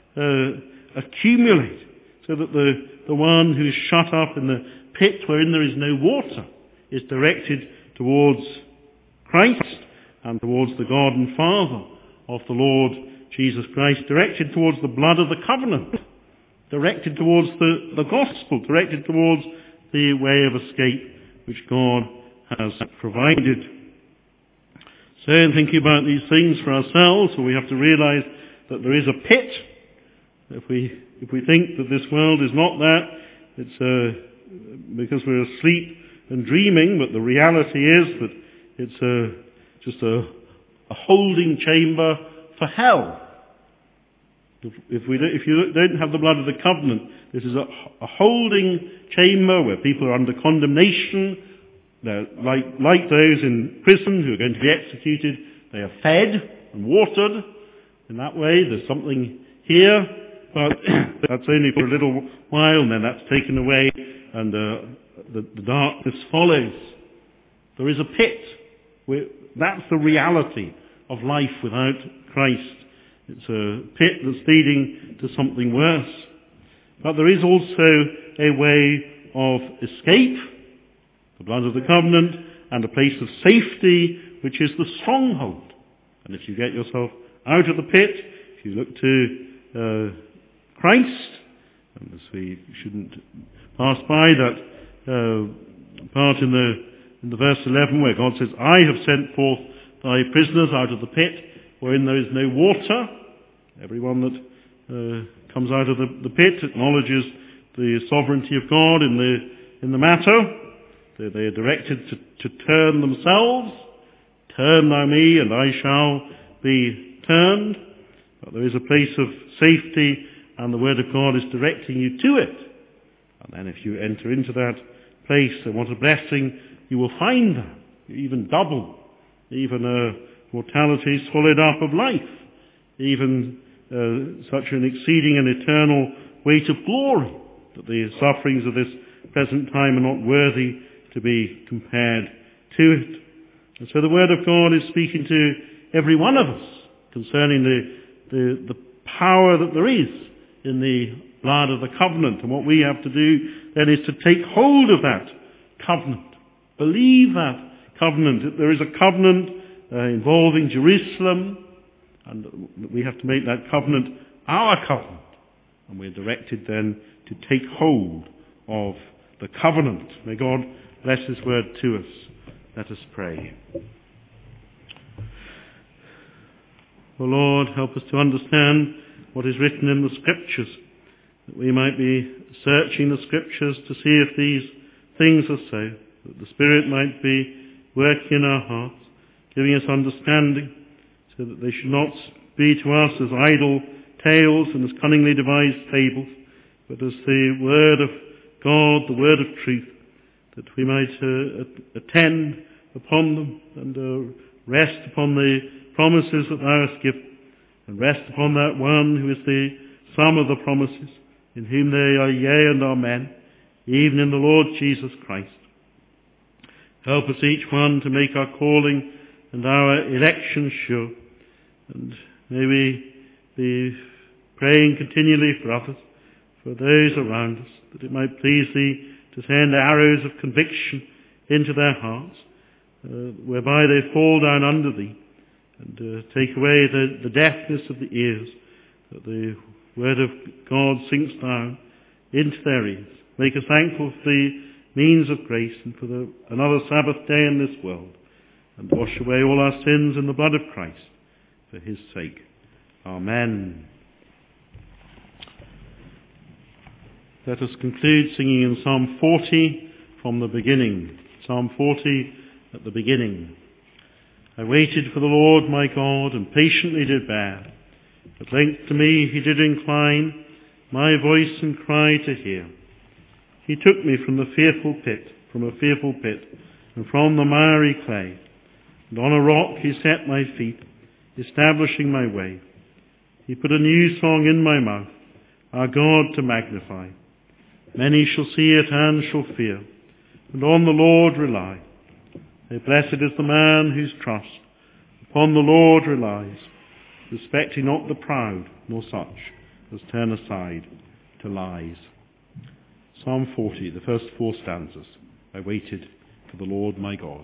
accumulate, so that the one who is shut up in the pit wherein there is no water is directed towards Christ and towards the God and Father of the Lord Jesus Christ, directed towards the blood of the covenant, directed towards the gospel, directed towards the way of escape which God has provided. So in thinking about these things for ourselves, we have to realize that there is a pit. If we think that this world is not that, it's because we're asleep and dreaming, but the reality is that it's just a holding chamber for hell. If you don't have the blood of the covenant, this is a holding chamber where people are under condemnation. They're like those in prison who are going to be executed. They are fed and watered. In that way, there's something here, but that's only for a little while, and then that's taken away, and the darkness follows. There is a pit. That's the reality of life without Christ. It's a pit that's leading to something worse. But there is also a way of escape, the blood of the covenant, and a place of safety, which is the stronghold. And if you get yourself out of the pit, if you look to Christ, and as we shouldn't pass by that part in the verse 11 where God says, I have sent forth thy prisoners out of the pit, wherein there is no water. Everyone that comes out of the pit acknowledges the sovereignty of God in the matter. They are directed to turn themselves. Turn thou me, and I shall be turned. But there is a place of safety, and the Word of God is directing you to it. And then if you enter into that place, and what a blessing you will find there. Even double, even mortality swallowed up of life, even such an exceeding and eternal weight of glory, that the sufferings of this present time are not worthy to be compared to it. And so the Word of God is speaking to every one of us concerning the power that there is in the blood of the covenant. And what we have to do then is to take hold of that covenant. Believe that covenant. There is a covenant involving Jerusalem, and we have to make that covenant our covenant. And we're directed then to take hold of the covenant. May God bless His word to us. Let us pray. O Lord, help us to understand what is written in the Scriptures, that we might be searching the Scriptures to see if these things are so, that the Spirit might be working in our hearts, giving us understanding, so that they should not be to us as idle tales and as cunningly devised fables, but as the Word of God, the Word of truth, that we might attend upon them and rest upon the promises that thou hast given, and rest upon that one who is the sum of the promises, in whom they are yea and amen, even in the Lord Jesus Christ. Help us each one to make our calling and our election sure. And may we be praying continually for others, for those around us, that it might please Thee to send arrows of conviction into their hearts, whereby they fall down under Thee, and take away the deafness of the ears, that the word of God sinks down into their ears. Make us thankful for the means of grace and for another Sabbath day in this world, and wash away all our sins in the blood of Christ for His sake. Amen. Let us conclude singing in Psalm 40 from the beginning. Psalm 40 at the beginning. I waited for the Lord my God, and patiently did bear. At length to me He did incline my voice and cry to hear. He took me from a fearful pit, and from the miry clay. And on a rock He set my feet, establishing my way. He put a new song in my mouth, our God to magnify. Many shall see it and shall fear, and on the Lord rely. Blessed is the man whose trust upon the Lord relies, respecting not the proud, nor such as turn aside to lies. Psalm 40, the first 4 stanzas. I waited for the Lord my God.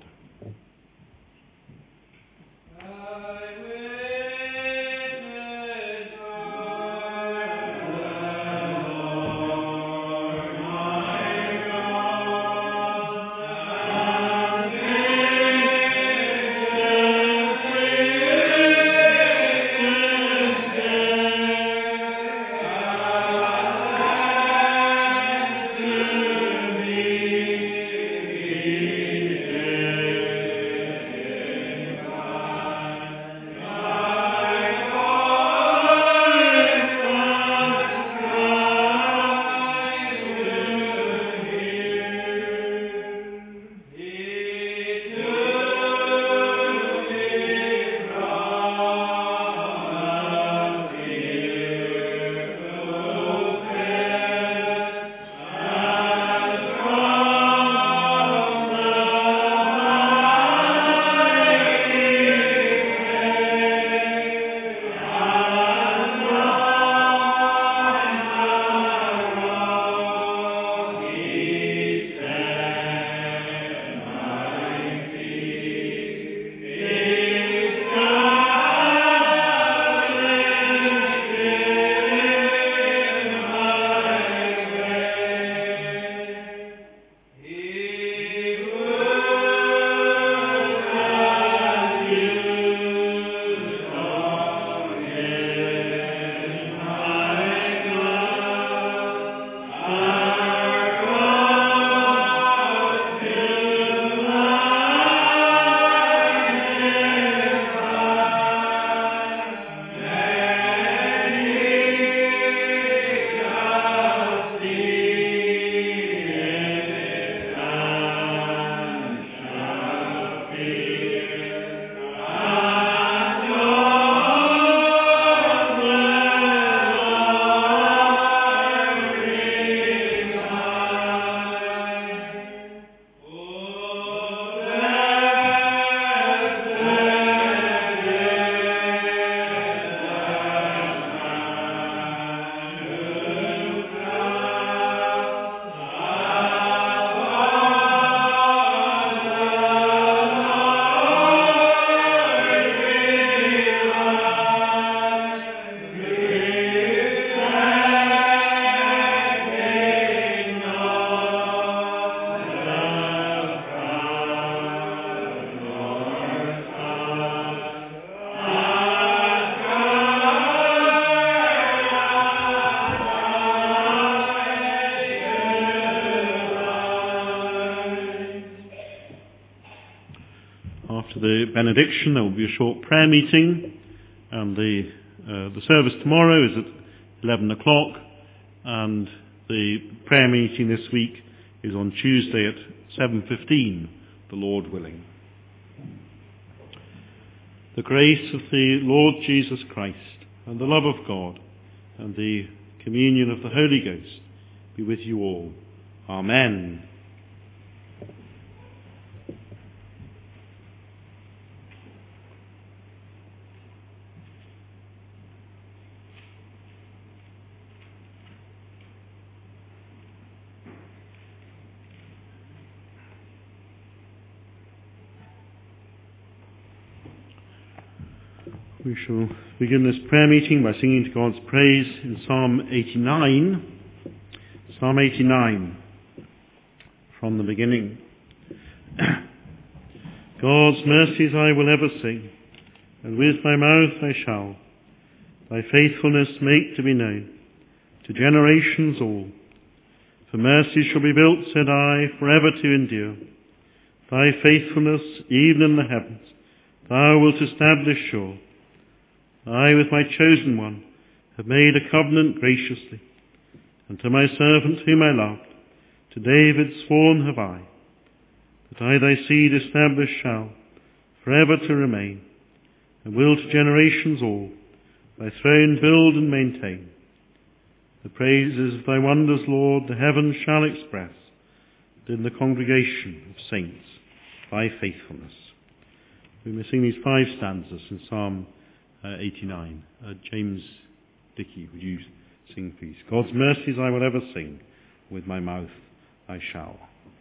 After the benediction, there will be a short prayer meeting, and the service tomorrow is at 11 o'clock, and the prayer meeting this week is on Tuesday at 7:15, the Lord willing. The grace of the Lord Jesus Christ, and the love of God, and the communion of the Holy Ghost be with you all. Amen. We shall begin this prayer meeting by singing to God's praise in Psalm 89. Psalm 89, from the beginning. God's mercies I will ever sing, and with my mouth I shall thy faithfulness make to be known to generations all. For mercy shall be built, said I, forever to endure. Thy faithfulness, even in the heavens, thou wilt establish sure. I with my chosen one have made a covenant graciously, and to my servant whom I loved, to David sworn have I, that I thy seed establish shall, forever to remain, and will to generations all thy throne build and maintain. The praises of thy wonders, Lord, the heavens shall express, and in the congregation of saints thy faithfulness. We may sing these 5 stanzas in Psalm 89. James Dickey, would you sing, please? God's mercies I will ever sing, with my mouth I shall.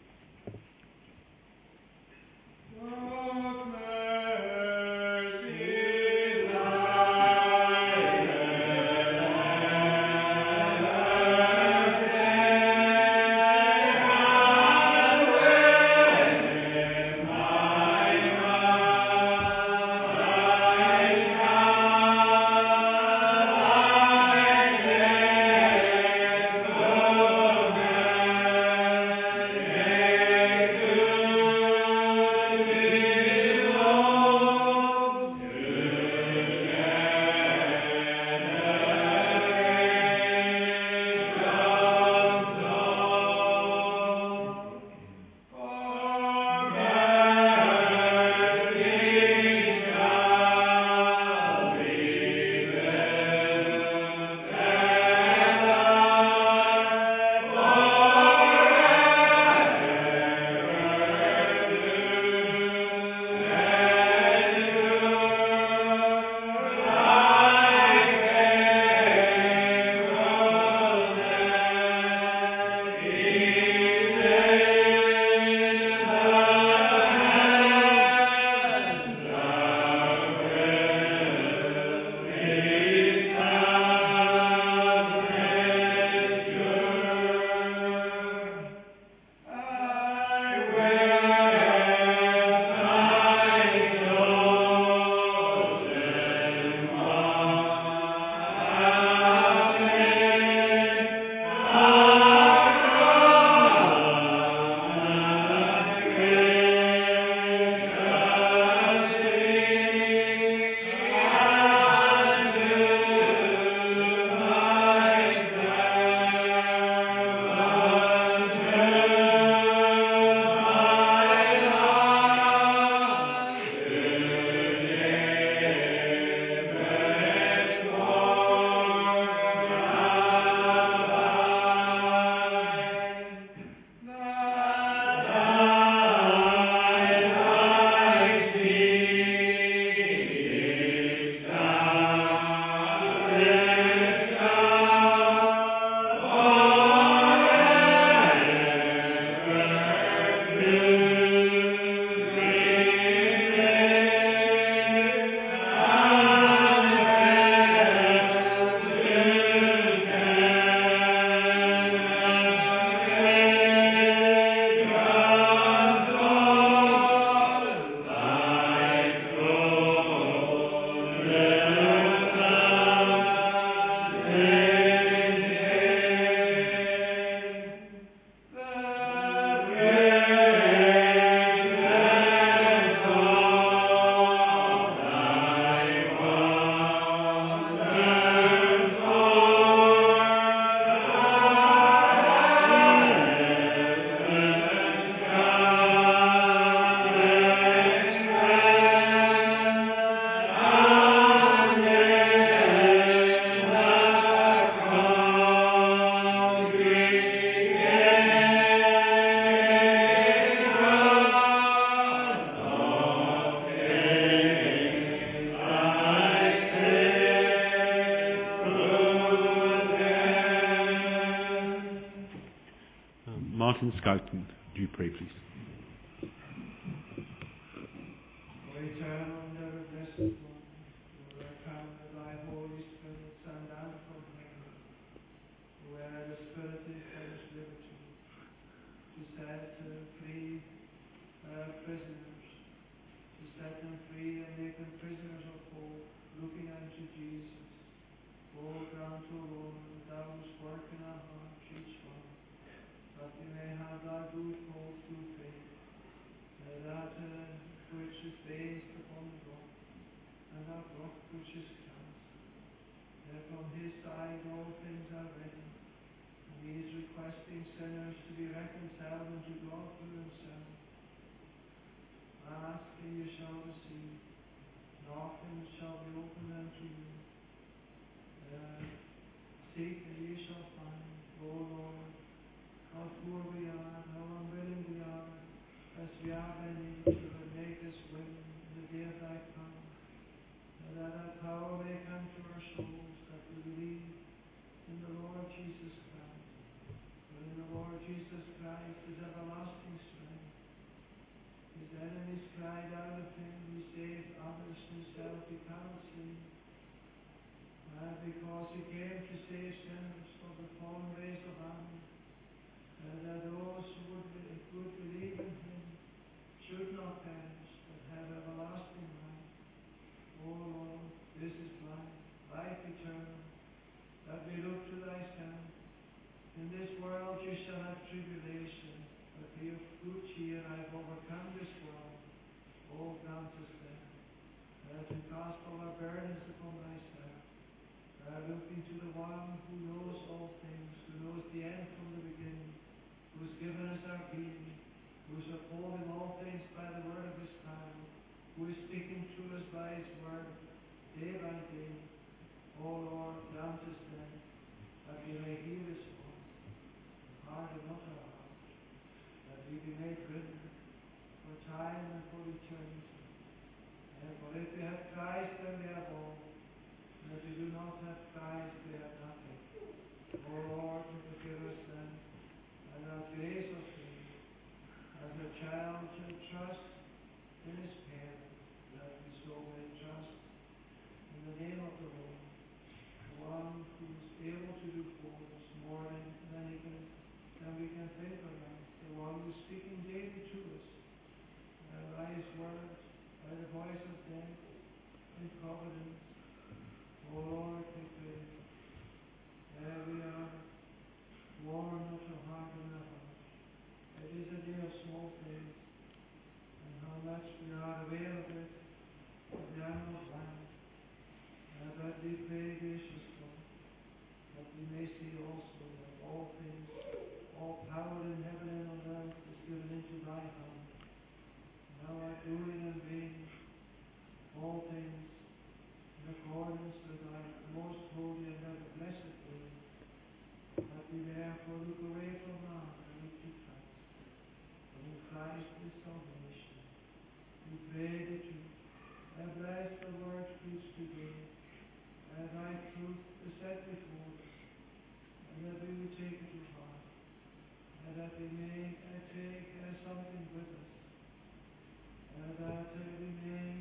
Martin Scouten, do you pray, please? himself unto God for himself. Ask and you shall receive. Knock and it shall be opened unto you. Seek and ye shall find. O Lord, how poor we are, how unwilling we are, as we are by nature, but make us willing in the day of thy power. And that thy power may come to our souls, that we believe in the Lord Jesus Christ. For in the Lord Jesus Christ is everlasting strength. His enemies cried out of him, he saved others, himself he cannot save. Because he came to save sinners from the fallen race of Adam, and that those who would believe in him should not perish, but have everlasting life. O Lord, this is life eternal, that we look to thy Son. In this world you shall have tribulation, but be of good cheer, I have overcome this world. O grant us then, to cast all our burdens upon thyself. Looking to the one who knows all things, who knows the end from the beginning, who has given us our being, who is upholding all things by the word of his power, who is speaking to us by his word day by day. O Lord, grant us then that we may hear his voice, harden not our heart, that we be made ready for time and for eternity. For if we have Christ, then we have all. And if we do not have Christ, we have nothing. O Lord, forgive us then, and our grace of faith, as a child should trust in his parent, that we so may trust in the name of the Lord, the one who is able to do for us more than we can think or write, the one who is speaking daily to us, by his words, by the voice of death, in providence. O Lord, we pray. There we are, warm not your heart and our heart. It is a day of small things, and how much we are aware of it, of the animal's life. But we pray, gracious God, that we may see also that all things, all power in heaven and on earth is given into thy hand. Thou art ruling and reigning all things in accordance with thy most holy and ever blessed will, that we therefore look away from man and look to Christ. For in Christ is salvation. We pray that you have blessed the word preached today, and thy truth is set before us, and that we will take it to heart, and that we may take something with us, and that we may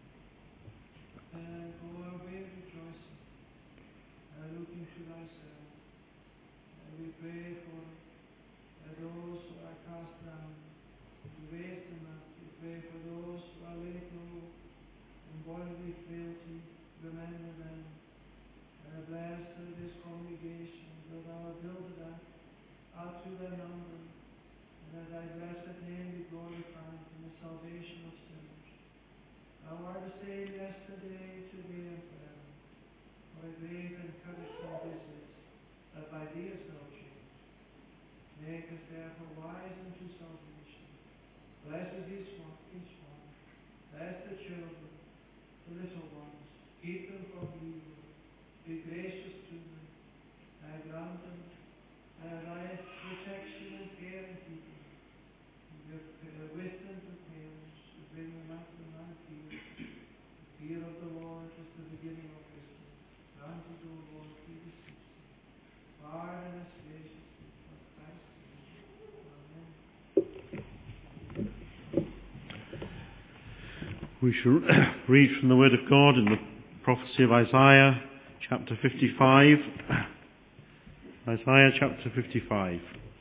go our way rejoicing, looking to thyself. And we pray for those who are cast down, to raise them up. We pray for those who are laid low in bodily frailty, remember them. Bless this congregation, that thou art builded up to their number, and that thy blessed name be glorified in the salvation of sinners. Thou art the same yesterday, today, and forever. For a great encouragement is this, that by thee is no change. Make us therefore wise unto salvation. Bless each one. Bless the children, the little ones. Keep them from evil. Be gracious to them. Grant them thy protection and care and keeping. Give wisdom to parents to bring them up in thy fear. The fear of the Lord is the beginning of wisdom. Grant it, O Lord, we beseech thee. Pardon us graciously for Christ's sake. Amen. We shall read from the Word of God in the prophecy of Isaiah, chapter 55. Isaiah chapter 55.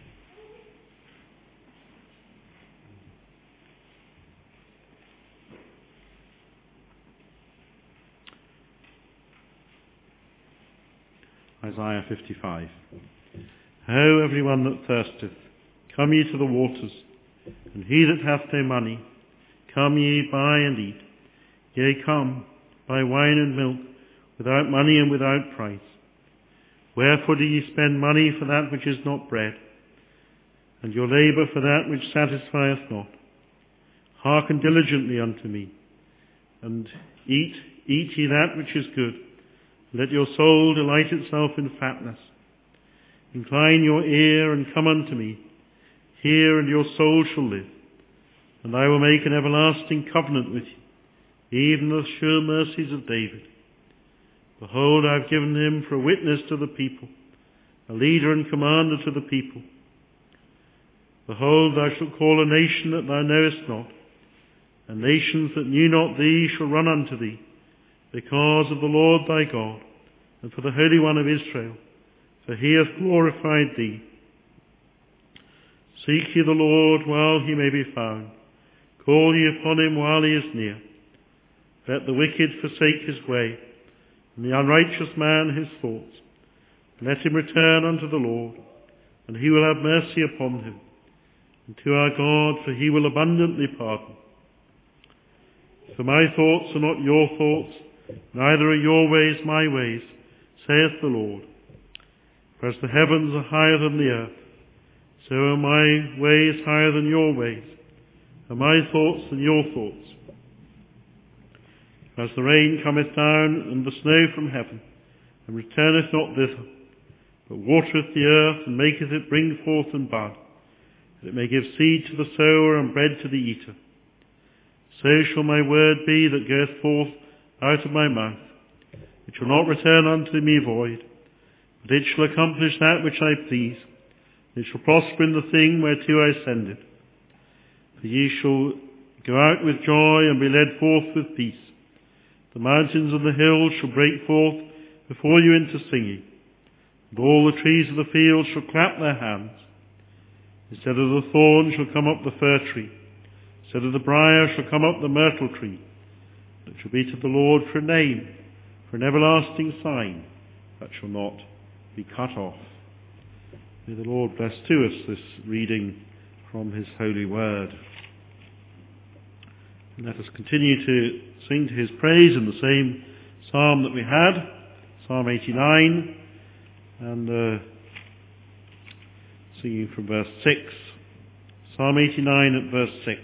Isaiah 55. Ho, everyone that thirsteth, come ye to the waters, and he that hath no money, come ye, buy and eat. Yea, come, buy wine and milk, without money and without price. Wherefore do ye spend money for that which is not bread, and your labour for that which satisfieth not. Hearken diligently unto me, and eat ye that which is good. Let your soul delight itself in fatness. Incline your ear and come unto me. Hear, and your soul shall live. And I will make an everlasting covenant with you, even the sure mercies of David. Behold, I have given him for a witness to the people, a leader and commander to the people. Behold, thou shalt call a nation that thou knowest not, and nations that knew not thee shall run unto thee, because of the Lord thy God, and for the Holy One of Israel, for he hath glorified thee. Seek ye the Lord while he may be found. Call ye upon him while he is near. Let the wicked forsake his way, and the unrighteous man his thoughts. Let him return unto the Lord, and he will have mercy upon him, and to our God, for he will abundantly pardon. For my thoughts are not your thoughts, neither are your ways my ways, saith the Lord. For as the heavens are higher than the earth, so are my ways higher than your ways, and my thoughts than your thoughts. As the rain cometh down, and the snow from heaven, and returneth not thither, but watereth the earth, and maketh it bring forth and bud, that it may give seed to the sower, and bread to the eater. So shall my word be that goeth forth out of my mouth. It shall not return unto me void, but it shall accomplish that which I please. It shall prosper in the thing whereto I send it. For ye shall go out with joy, and be led forth with peace. The mountains and the hills shall break forth before you into singing, and all the trees of the field shall clap their hands. Instead of the thorn shall come up the fir tree, instead of the briar shall come up the myrtle tree. It shall be to the Lord for a name, for an everlasting sign that shall not be cut off. May the Lord bless to us this reading from his holy word. And let us continue to sing to his praise in the same psalm that we had, Psalm 89, and singing from verse 6. Psalm 89 at verse 6.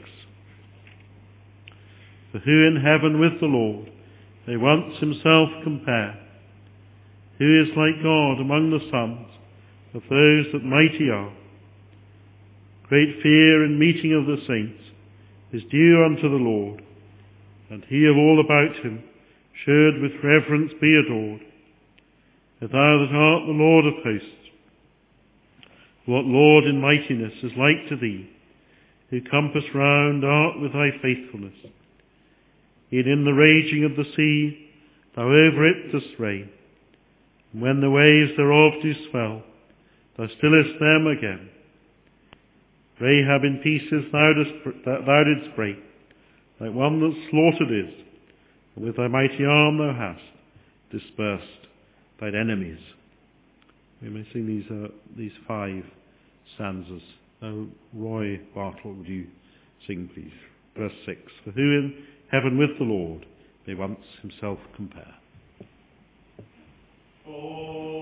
For who in heaven with the Lord may once himself compare? Who is like God among the sons of those that mighty are? Great fear and meeting of the saints is due unto the Lord, and he of all about him should with reverence be adored. If thou that art the Lord of hosts, what Lord in mightiness is like to thee, who compass round art with thy faithfulness? Yet in the raging of the sea thou over it dost reign, and when the waves thereof do swell, thou stillest them again. Rahab in pieces thou didst break, like one that slaughtered is, and with thy mighty arm thou hast dispersed thine enemies. We may sing these 5 stanzas. Roy Bartle, would you sing, please? Verse 6. For who in heaven with the Lord may once himself compare? Oh.